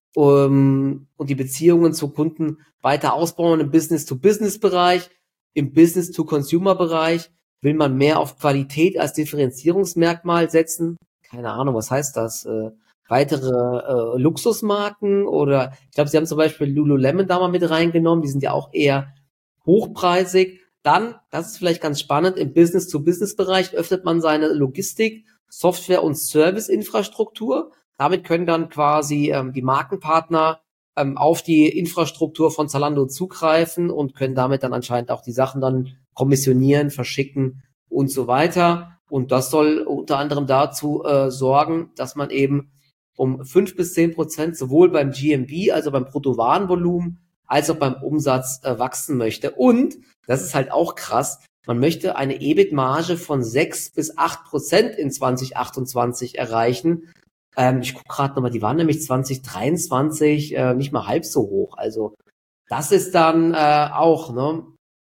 um, und die Beziehungen zu Kunden weiter ausbauen im Business-to-Business-Bereich. Im Business-to-Consumer-Bereich will man mehr auf Qualität als Differenzierungsmerkmal setzen. Keine Ahnung, was heißt das? Äh, weitere äh, Luxusmarken oder ich glaube, sie haben zum Beispiel Lululemon da mal mit reingenommen. Die sind ja auch eher hochpreisig. Dann, das ist vielleicht ganz spannend, im Business-to-Business-Bereich öffnet man seine Logistik, Software- und Service-Infrastruktur. Damit können dann quasi ähm, die Markenpartner ähm, auf die Infrastruktur von Zalando zugreifen und können damit dann anscheinend auch die Sachen dann kommissionieren, verschicken und so weiter. Und das soll unter anderem dazu äh, sorgen, dass man eben um fünf bis zehn Prozent sowohl beim G M V, also beim Bruttowarenvolumen, als auch beim Umsatz äh, wachsen möchte. Und, das ist halt auch krass, man möchte eine E B I T-Marge von sechs bis acht Prozent in zwanzig achtundzwanzig erreichen. Ähm, ich gucke gerade nochmal, die waren nämlich zwanzig dreiundzwanzig äh, nicht mal halb so hoch. Also das ist dann äh, auch, ne,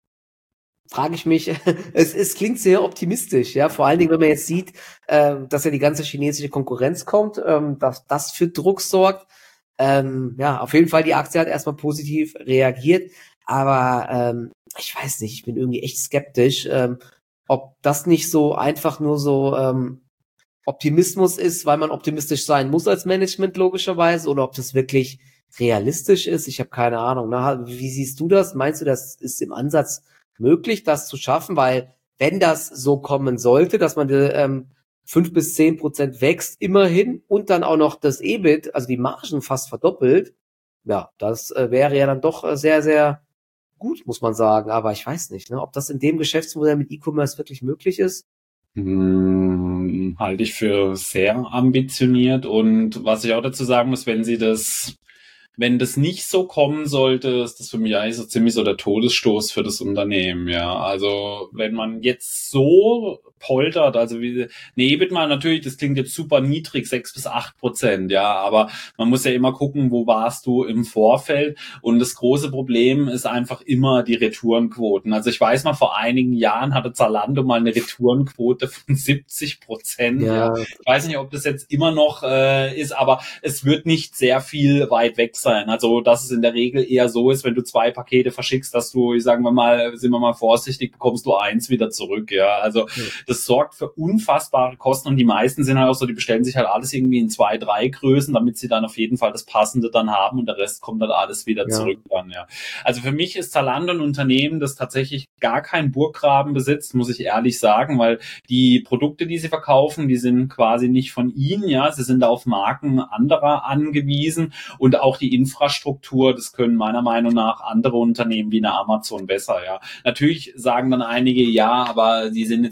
frage ich mich, es, es klingt sehr optimistisch, ja, vor allen Dingen, wenn man jetzt sieht, äh, dass ja die ganze chinesische Konkurrenz kommt, ähm, dass das für Druck sorgt. Ähm, ja, auf jeden Fall, die Aktie hat erstmal positiv reagiert, aber ähm, ich weiß nicht, ich bin irgendwie echt skeptisch, ähm, ob das nicht so einfach nur so ähm, Optimismus ist, weil man optimistisch sein muss als Management logischerweise, oder ob das wirklich realistisch ist. Ich habe keine Ahnung. Ne? Wie siehst du das? Meinst du, das ist im Ansatz möglich, das zu schaffen? Weil wenn das so kommen sollte, dass man ähm, fünf bis zehn Prozent wächst immerhin und dann auch noch das E B I T, also die Margen fast verdoppelt, ja, das äh, wäre ja dann doch äh, sehr, sehr gut, muss man sagen. Aber ich weiß nicht, ne, ob das in dem Geschäftsmodell mit E-Commerce wirklich möglich ist. Hm, halte ich für sehr ambitioniert. Und was ich auch dazu sagen muss, wenn sie das, wenn das nicht so kommen sollte, ist das für mich eigentlich so ziemlich so der Todesstoß für das Unternehmen, ja. Also, wenn man jetzt so poltert, also wie, ne, E B I T mal natürlich, das klingt jetzt super niedrig, sechs bis acht Prozent, ja, aber man muss ja immer gucken, wo warst du im Vorfeld, und das große Problem ist einfach immer die Retourenquoten. Also ich weiß mal, vor einigen Jahren hatte Zalando mal eine Retourenquote von siebzig Prozent, ja. Ja, Ich weiß nicht, ob das jetzt immer noch äh, ist, aber es wird nicht sehr viel weit weg sein. Also, dass es in der Regel eher so ist, wenn du zwei Pakete verschickst, dass du, sagen wir mal, sind wir mal vorsichtig, bekommst du eins wieder zurück, ja. Also, ja. Das sorgt für unfassbare Kosten, und die meisten sind halt auch so, die bestellen sich halt alles irgendwie in zwei, drei Größen, damit sie dann auf jeden Fall das Passende dann haben, und der Rest kommt dann alles wieder ja. zurück dann, ja. Also für mich ist Zalando ein Unternehmen, das tatsächlich gar keinen Burggraben besitzt, muss ich ehrlich sagen, weil die Produkte, die sie verkaufen, die sind quasi nicht von ihnen, ja. Sie sind da auf Marken anderer angewiesen, und auch die Infrastruktur, das können meiner Meinung nach andere Unternehmen wie eine Amazon besser, ja. Natürlich sagen dann einige, ja, aber die sind jetzt da länger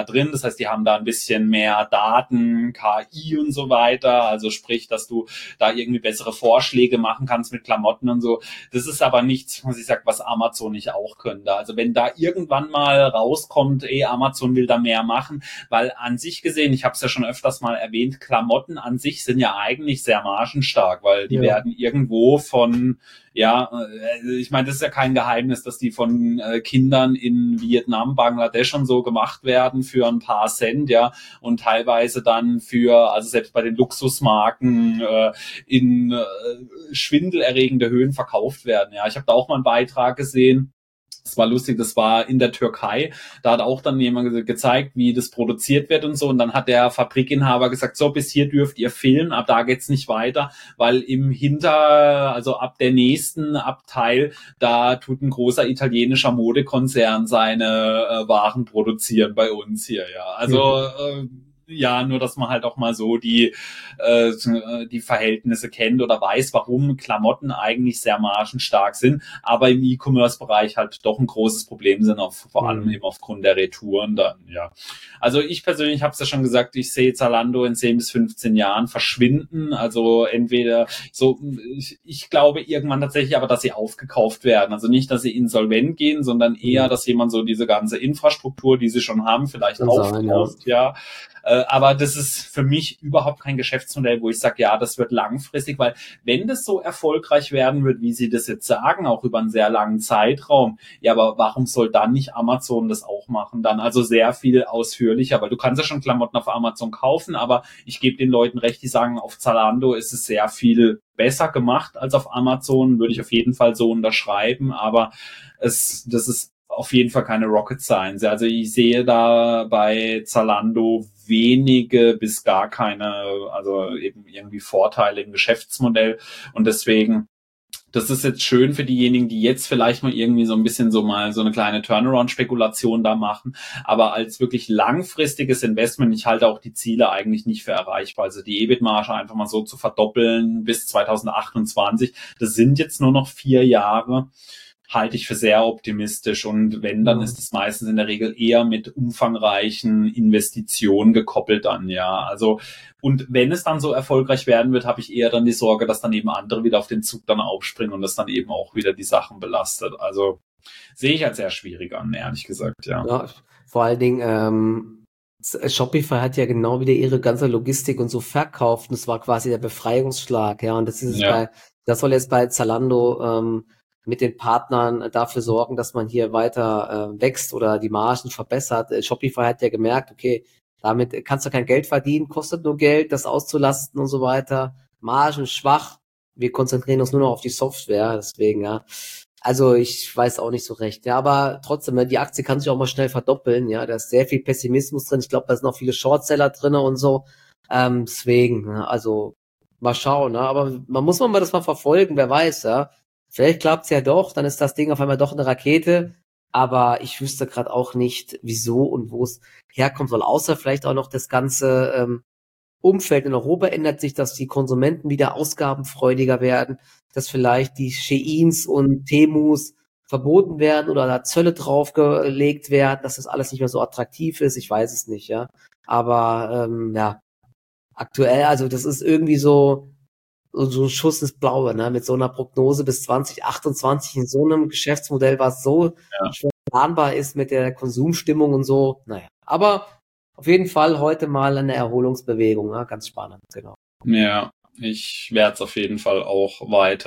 drin. Das heißt, die haben da ein bisschen mehr Daten, K I und so weiter. Also sprich, dass du da irgendwie bessere Vorschläge machen kannst mit Klamotten und so. Das ist aber nichts, was ich sag, was Amazon nicht auch könnte. Also wenn da irgendwann mal rauskommt, ey, Amazon will da mehr machen, weil an sich gesehen, ich habe es ja schon öfters mal erwähnt, Klamotten an sich sind ja eigentlich sehr margenstark, weil die ja. werden irgendwo von, ja, ich meine, das ist ja kein Geheimnis, dass die von äh, Kindern in Vietnam, Bangladesch und so gemacht werden für ein paar Cent, ja, und teilweise dann für, also selbst bei den Luxusmarken äh, in äh, schwindelerregende Höhen verkauft werden, ja. Ich habe da auch mal einen Beitrag gesehen. Das war lustig, das war in der Türkei. Da hat auch dann jemand ge- gezeigt, wie das produziert wird und so. Und dann hat der Fabrikinhaber gesagt, so, bis hier dürft ihr filmen, ab da geht's nicht weiter, weil im Hinter, also ab der nächsten Abteil, da tut ein großer italienischer Modekonzern seine äh, Waren produzieren bei uns hier, ja. Also, mhm. äh, ja, nur dass man halt auch mal so die äh, die Verhältnisse kennt oder weiß, warum Klamotten eigentlich sehr margenstark sind, aber im E-Commerce-Bereich halt doch ein großes Problem sind, auf, vor allem mhm. eben aufgrund der Retouren dann, ja. Also ich persönlich habe es ja schon gesagt, ich sehe Zalando in zehn bis fünfzehn Jahren verschwinden, also entweder so, ich, ich glaube irgendwann tatsächlich aber, dass sie aufgekauft werden, also nicht, dass sie insolvent gehen, sondern eher, mhm. dass jemand so diese ganze Infrastruktur, die sie schon haben, vielleicht Kann aufkauft, sein, ja. ja. Aber das ist für mich überhaupt kein Geschäftsmodell, wo ich sage, ja, das wird langfristig, weil wenn das so erfolgreich werden wird, wie sie das jetzt sagen, auch über einen sehr langen Zeitraum, ja, aber warum soll dann nicht Amazon das auch machen? Dann also sehr viel ausführlicher, weil du kannst ja schon Klamotten auf Amazon kaufen, aber ich gebe den Leuten recht, die sagen, auf Zalando ist es sehr viel besser gemacht als auf Amazon, würde ich auf jeden Fall so unterschreiben, aber es, das ist auf jeden Fall keine Rocket Science. Also ich sehe da bei Zalando wenige bis gar keine, also eben irgendwie Vorteile im Geschäftsmodell und deswegen, das ist jetzt schön für diejenigen, die jetzt vielleicht mal irgendwie so ein bisschen so mal so eine kleine Turnaround-Spekulation da machen, aber als wirklich langfristiges Investment, ich halte auch die Ziele eigentlich nicht für erreichbar. Also die E B I T-Marge einfach mal so zu verdoppeln bis zwanzig achtundzwanzig, das sind jetzt nur noch vier Jahre, halte ich für sehr optimistisch und wenn, dann ist es meistens in der Regel eher mit umfangreichen Investitionen gekoppelt dann, ja, also und wenn es dann so erfolgreich werden wird, habe ich eher dann die Sorge, dass dann eben andere wieder auf den Zug dann aufspringen und das dann eben auch wieder die Sachen belastet, also sehe ich als sehr schwierig an, ehrlich gesagt, ja. Ja, vor allen Dingen, ähm, Shopify hat ja genau wieder ihre ganze Logistik und so verkauft und es war quasi der Befreiungsschlag, ja, und das ist Ja. bei, das soll jetzt bei Zalando ähm, mit den Partnern dafür sorgen, dass man hier weiter äh, wächst oder die Margen verbessert. Äh, Shopify hat ja gemerkt, okay, damit kannst du kein Geld verdienen, kostet nur Geld, das auszulasten und so weiter. Margen schwach, wir konzentrieren uns nur noch auf die Software, deswegen, ja. Also ich weiß auch nicht so recht, ja, aber trotzdem, die Aktie kann sich auch mal schnell verdoppeln, ja, da ist sehr viel Pessimismus drin, ich glaube, da sind auch viele Shortseller drin und so, ähm, deswegen, ja, also mal schauen, ne? Aber man muss mal das mal verfolgen, wer weiß, ja. Vielleicht klappt's ja doch, dann ist das Ding auf einmal doch eine Rakete, aber ich wüsste gerade auch nicht, wieso und wo es herkommen soll, außer vielleicht auch noch das ganze ähm, Umfeld in Europa ändert sich, dass die Konsumenten wieder ausgabenfreudiger werden, dass vielleicht die Sheins und Temus verboten werden oder da Zölle draufgelegt werden, dass das alles nicht mehr so attraktiv ist, ich weiß es nicht, ja, aber ähm, ja, aktuell, also das ist irgendwie so so ein Schuss ins Blaue, ne, mit so einer Prognose bis zwanzig achtundzwanzig in so einem Geschäftsmodell, was so Ja. schwer planbar ist mit der Konsumstimmung und so, naja, aber auf jeden Fall heute mal eine Erholungsbewegung, ne? Ganz spannend, genau. Ja, ich werde es auf jeden Fall auch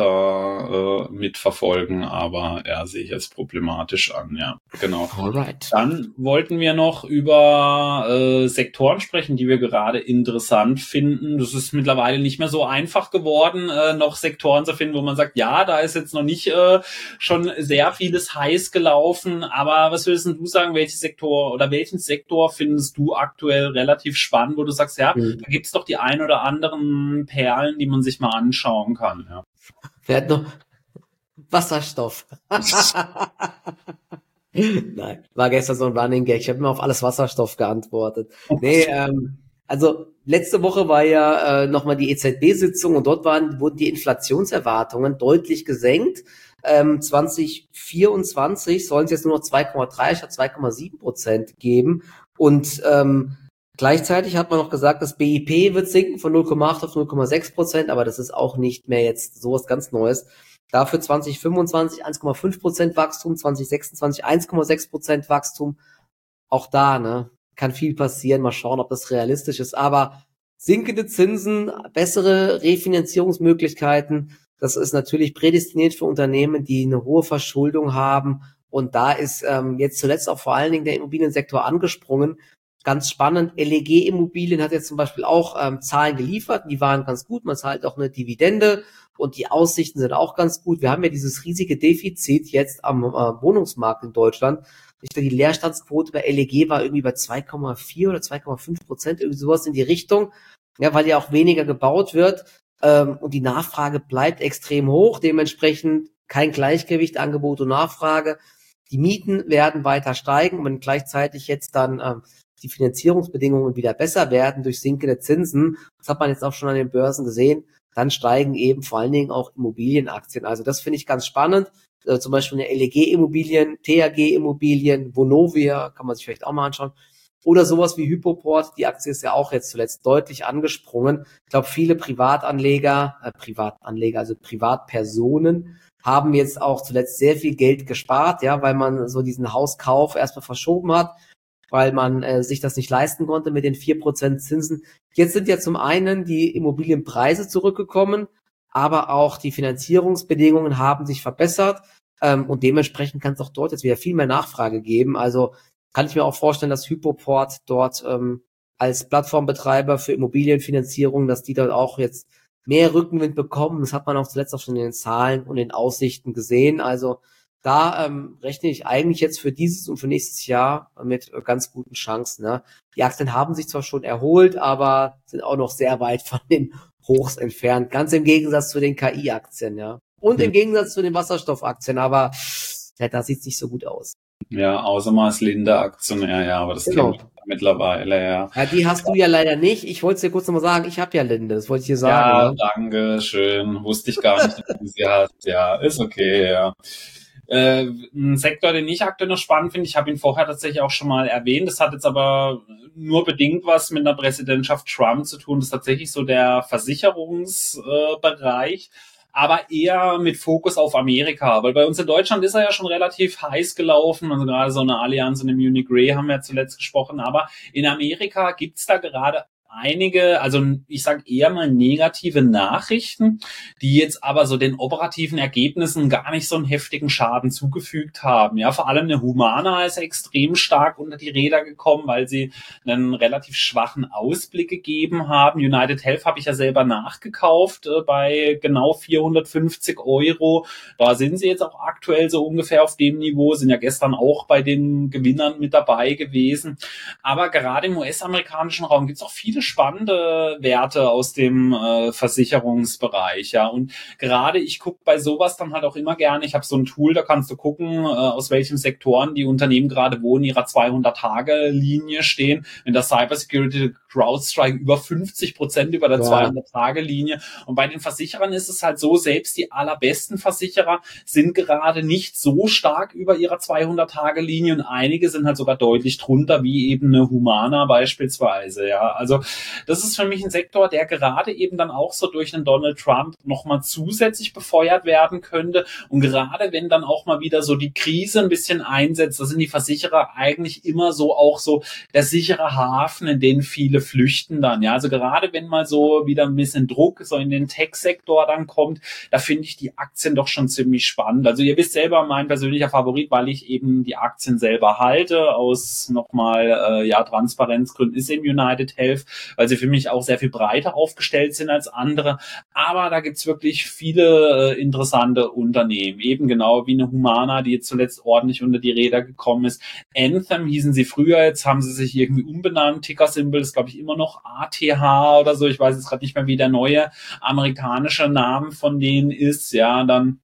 weiter äh, mitverfolgen, aber ja, sehe ich als problematisch an, ja, genau. Alright. Dann wollten wir noch über äh, Sektoren sprechen, die wir gerade interessant finden. Das ist mittlerweile nicht mehr so einfach geworden, äh, noch Sektoren zu finden, wo man sagt, ja, da ist jetzt noch nicht äh, schon sehr vieles heiß gelaufen, aber was würdest du sagen, welche Sektor oder welchen Sektor findest du aktuell relativ spannend, wo du sagst, ja, Mhm. da gibt's doch die ein oder anderen Perlen, die man sich mal anschauen kann. Ja. Wer hat noch Wasserstoff? Nein, war gestern so ein Running Gag. Ich habe immer auf alles Wasserstoff geantwortet. Nee, ähm, also letzte Woche war ja äh, nochmal die E Z B-Sitzung und dort waren, wurden die Inflationserwartungen deutlich gesenkt. Ähm, zwanzig vierundzwanzig sollen es jetzt nur noch zwei Komma drei statt zwei Komma sieben Prozent geben. Und ähm, gleichzeitig hat man noch gesagt, das B I P wird sinken von null Komma acht auf null Komma sechs Prozent, aber das ist auch nicht mehr jetzt sowas ganz Neues. Dafür zwanzig fünfundzwanzig eins Komma fünf Prozent Wachstum, zwanzig sechsundzwanzig eins Komma sechs Prozent Wachstum. Auch da, ne, kann viel passieren. Mal schauen, ob das realistisch ist. Aber sinkende Zinsen, bessere Refinanzierungsmöglichkeiten, das ist natürlich prädestiniert für Unternehmen, die eine hohe Verschuldung haben. Und da ist ähm, jetzt zuletzt auch vor allen Dingen der Immobiliensektor angesprungen. Ganz spannend, L E G Immobilien hat jetzt zum Beispiel auch ähm, Zahlen geliefert, die waren ganz gut, man zahlt auch eine Dividende und die Aussichten sind auch ganz gut. Wir haben ja dieses riesige Defizit jetzt am äh, Wohnungsmarkt in Deutschland. Ich glaube, die Leerstandsquote bei L E G war irgendwie bei zwei Komma vier oder zwei Komma fünf Prozent, irgendwie sowas in die Richtung, ja, weil ja auch weniger gebaut wird ähm, und die Nachfrage bleibt extrem hoch, dementsprechend kein Gleichgewicht, Angebot und Nachfrage. Die Mieten werden weiter steigen, wenn gleichzeitig jetzt dann ähm, die Finanzierungsbedingungen wieder besser werden durch sinkende Zinsen, das hat man jetzt auch schon an den Börsen gesehen, dann steigen eben vor allen Dingen auch Immobilienaktien. Also das finde ich ganz spannend. Äh, zum Beispiel eine L E G-Immobilien, T H G-Immobilien, Vonovia, kann man sich vielleicht auch mal anschauen. Oder sowas wie Hypoport, die Aktie ist ja auch jetzt zuletzt deutlich angesprungen. Ich glaube, viele Privatanleger, äh, Privatanleger, also Privatpersonen, haben jetzt auch zuletzt sehr viel Geld gespart, ja, weil man so diesen Hauskauf erstmal verschoben hat, weil man äh, sich das nicht leisten konnte mit den vier Prozent Zinsen. Jetzt sind ja zum einen die Immobilienpreise zurückgekommen, aber auch die Finanzierungsbedingungen haben sich verbessert ähm, und dementsprechend kann es auch dort jetzt wieder viel mehr Nachfrage geben. Also kann ich mir auch vorstellen, dass Hypoport dort ähm, als Plattformbetreiber für Immobilienfinanzierung, dass die dort auch jetzt mehr Rückenwind bekommen. Das hat man auch zuletzt auch schon in den Zahlen und den Aussichten gesehen. Also da ähm, rechne ich eigentlich jetzt für dieses und für nächstes Jahr mit äh, ganz guten Chancen. Ne? Die Aktien haben sich zwar schon erholt, aber sind auch noch sehr weit von den Hochs entfernt. Ganz im Gegensatz zu den K I-Aktien, ja. Und im Gegensatz zu den Wasserstoffaktien, aber ja, da sieht's nicht so gut aus. Ja, außer mal als Linde-Aktionär, ja, aber das Genau. kennt man mittlerweile, ja. Ja, die hast du ja leider nicht. Ich wollte es dir kurz nochmal sagen, ich habe ja Linde, das wollte ich dir sagen. Ja, Ne? danke, schön. Wusste ich gar nicht, dass du sie hast. Ja, ist okay, ja. Äh, ein Sektor, den ich aktuell noch spannend finde, ich habe ihn vorher tatsächlich auch schon mal erwähnt, das hat jetzt aber nur bedingt was mit einer Präsidentschaft Trump zu tun, das ist tatsächlich so der Versicherungsbereich, äh, aber eher mit Fokus auf Amerika, weil bei uns in Deutschland ist er ja schon relativ heiß gelaufen, also gerade so eine Allianz und eine Munich Re haben wir ja zuletzt gesprochen, aber in Amerika gibt's da gerade einige, also ich sage eher mal negative Nachrichten, die jetzt aber so den operativen Ergebnissen gar nicht so einen heftigen Schaden zugefügt haben. Ja, vor allem eine Humana ist extrem stark unter die Räder gekommen, weil sie einen relativ schwachen Ausblick gegeben haben. United Health habe ich ja selber nachgekauft äh, bei genau vierhundertfünfzig Euro. Da sind sie jetzt auch aktuell so ungefähr auf dem Niveau, sind ja gestern auch bei den Gewinnern mit dabei gewesen. Aber gerade im U S-amerikanischen Raum gibt es auch viele spannende Werte aus dem äh, Versicherungsbereich, ja, und gerade ich gucke bei sowas dann halt auch immer gerne, ich habe so ein Tool, da kannst du gucken, äh, aus welchen Sektoren die Unternehmen gerade wo in ihrer zweihundert-Tage-Linie stehen. Wenn der Cybersecurity CrowdStrike über fünfzig Prozent über der ja. zweihundert-Tage-Linie und bei den Versicherern ist es halt so, selbst die allerbesten Versicherer sind gerade nicht so stark über ihrer zweihundert-Tage-Linie und einige sind halt sogar deutlich drunter, wie eben eine Humana beispielsweise, ja, also das ist für mich ein Sektor, der gerade eben dann auch so durch einen Donald Trump nochmal zusätzlich befeuert werden könnte. Und gerade wenn dann auch mal wieder so die Krise ein bisschen einsetzt, da sind die Versicherer eigentlich immer so auch so der sichere Hafen, in den viele flüchten dann. Ja, also gerade wenn mal so wieder ein bisschen Druck so in den Tech-Sektor dann kommt, da finde ich die Aktien doch schon ziemlich spannend. Also ihr wisst selber, mein persönlicher Favorit, weil ich eben die Aktien selber halte, aus nochmal äh, ja Transparenzgründen, ist eben United Health, weil sie für mich auch sehr viel breiter aufgestellt sind als andere. Aber da gibt's wirklich viele äh, interessante Unternehmen. Eben genau wie eine Humana, die jetzt zuletzt ordentlich unter die Räder gekommen ist. Anthem hießen sie früher, jetzt haben sie sich irgendwie umbenannt. Ticker-Symbol ist, glaube ich, immer noch A T H oder so. Ich weiß jetzt gerade nicht mehr, wie der neue amerikanische Name von denen ist. Ja, dann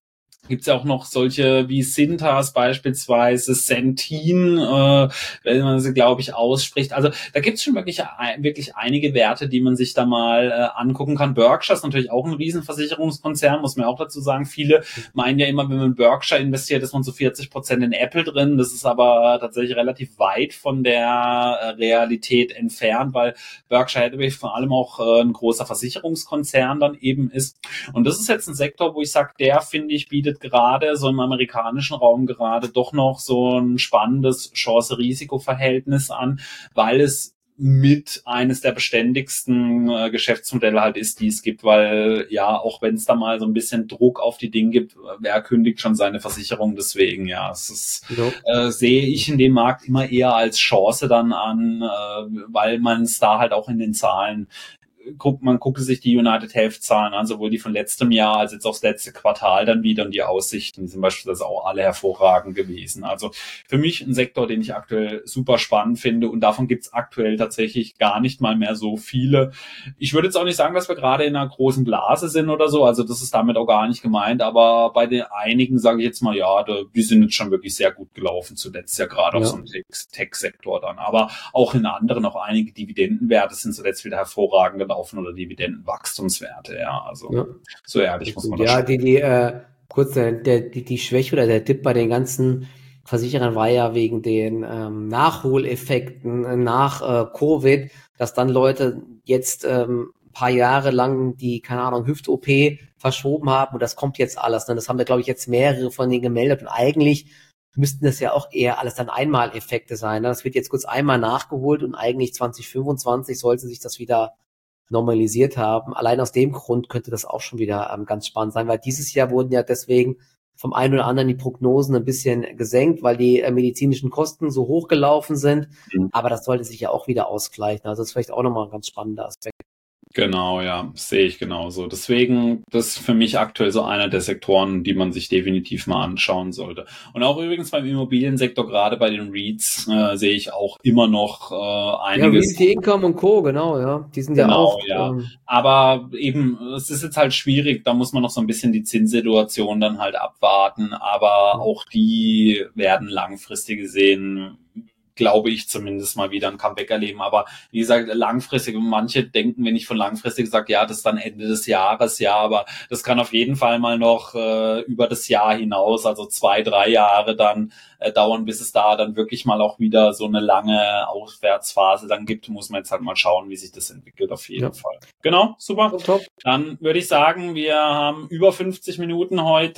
Gibt's ja auch noch solche wie Cintas beispielsweise, Centene, äh, wenn man sie, glaube ich, ausspricht. Also da gibt's schon wirklich, wirklich einige Werte, die man sich da mal äh, angucken kann. Berkshire ist natürlich auch ein Riesenversicherungskonzern, muss man auch dazu sagen. Viele meinen ja immer, wenn man in Berkshire investiert, ist man zu vierzig Prozent in Apple drin. Das ist aber tatsächlich relativ weit von der äh, Realität entfernt, weil Berkshire Hathaway vor allem auch äh, ein großer Versicherungskonzern dann eben ist. Und das ist jetzt ein Sektor, wo ich sage, der, finde ich, bietet gerade so im amerikanischen Raum gerade doch noch so ein spannendes Chance-Risiko-Verhältnis an, weil es mit eines der beständigsten äh, Geschäftsmodelle halt ist, die es gibt, weil ja, auch wenn es da mal so ein bisschen Druck auf die Dinge gibt, wer kündigt schon seine Versicherung, deswegen ja, es ist, Ja. äh, sehe ich in dem Markt immer eher als Chance dann an, äh, weil man es da halt auch in den Zahlen guckt, man gucke sich die United Health Zahlen an, sowohl die von letztem Jahr als jetzt auch das letzte Quartal dann wieder, und die Aussichten sind beispielsweise auch alle hervorragend gewesen. Also für mich ein Sektor, den ich aktuell super spannend finde, und davon gibt es aktuell tatsächlich gar nicht mal mehr so viele. Ich würde jetzt auch nicht sagen, dass wir gerade in einer großen Blase sind oder so, also das ist damit auch gar nicht gemeint, aber bei den einigen sage ich jetzt mal, ja, die sind jetzt schon wirklich sehr gut gelaufen zuletzt, ja gerade Ja. auf so einem Tech-Sektor dann, aber auch in anderen auch einige Dividendenwerte sind zuletzt wieder hervorragend gelaufen oder Dividendenwachstumswerte, ja, also Ja. so ehrlich muss man das Ja, schon. die, die, äh, kurz, der, der, die, die Schwäche oder der Dip bei den ganzen Versicherern war ja wegen den ähm, Nachholeffekten äh, nach äh, Covid, dass dann Leute jetzt ähm, ein paar Jahre lang die, keine Ahnung, Hüft-O P verschoben haben, und das kommt jetzt alles. Ne? Das haben da, glaube ich, jetzt mehrere von denen gemeldet, und eigentlich müssten das ja auch eher alles dann Einmaleffekte sein. Ne? Das wird jetzt kurz einmal nachgeholt, und eigentlich zwanzig fünfundzwanzig sollte sich das wieder normalisiert haben. Allein aus dem Grund könnte das auch schon wieder ähm, ganz spannend sein, weil dieses Jahr wurden ja deswegen vom einen oder anderen die Prognosen ein bisschen gesenkt, weil die äh, medizinischen Kosten so hochgelaufen sind. Mhm. Aber das sollte sich ja auch wieder ausgleichen. Also das ist vielleicht auch nochmal ein ganz spannender Aspekt. Genau, ja, sehe ich genauso. Deswegen, das ist für mich aktuell so einer der Sektoren, die man sich definitiv mal anschauen sollte. Und auch übrigens beim Immobiliensektor, gerade bei den REITs, äh, sehe ich auch immer noch äh, Ja, einiges. Realty Income und Co., genau, ja. Die sind ja Genau, auch. ja. Ähm, Aber eben, es ist jetzt halt schwierig, da muss man noch so ein bisschen die Zinssituation dann halt abwarten, aber auch die werden langfristig gesehen, glaube ich, zumindest mal wieder ein Comeback erleben. Aber wie gesagt, langfristig, manche denken, wenn ich von langfristig sage, ja, das ist dann Ende des Jahres, ja, aber das kann auf jeden Fall mal noch äh, über das Jahr hinaus, also zwei, drei Jahre dann äh, dauern, bis es da dann wirklich mal auch wieder so eine lange Aufwärtsphase dann gibt. Muss man jetzt halt mal schauen, wie sich das entwickelt, auf jeden Ja. Fall. Genau, super. top, top. Dann würde ich sagen, wir haben über fünfzig Minuten heute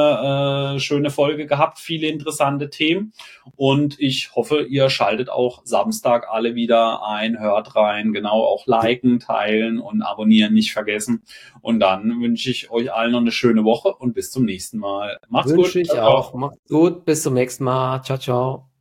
äh, schöne Folge gehabt, viele interessante Themen, und ich hoffe, ihr schaltet auch Samstag alle wieder ein, hört rein, genau, auch liken, teilen und abonnieren nicht vergessen, und dann wünsche ich euch allen noch eine schöne Woche und bis zum nächsten Mal. Macht's gut. Wünsche ich Ciao, ciao. auch. Macht's gut. Bis zum nächsten Mal. Ciao, ciao.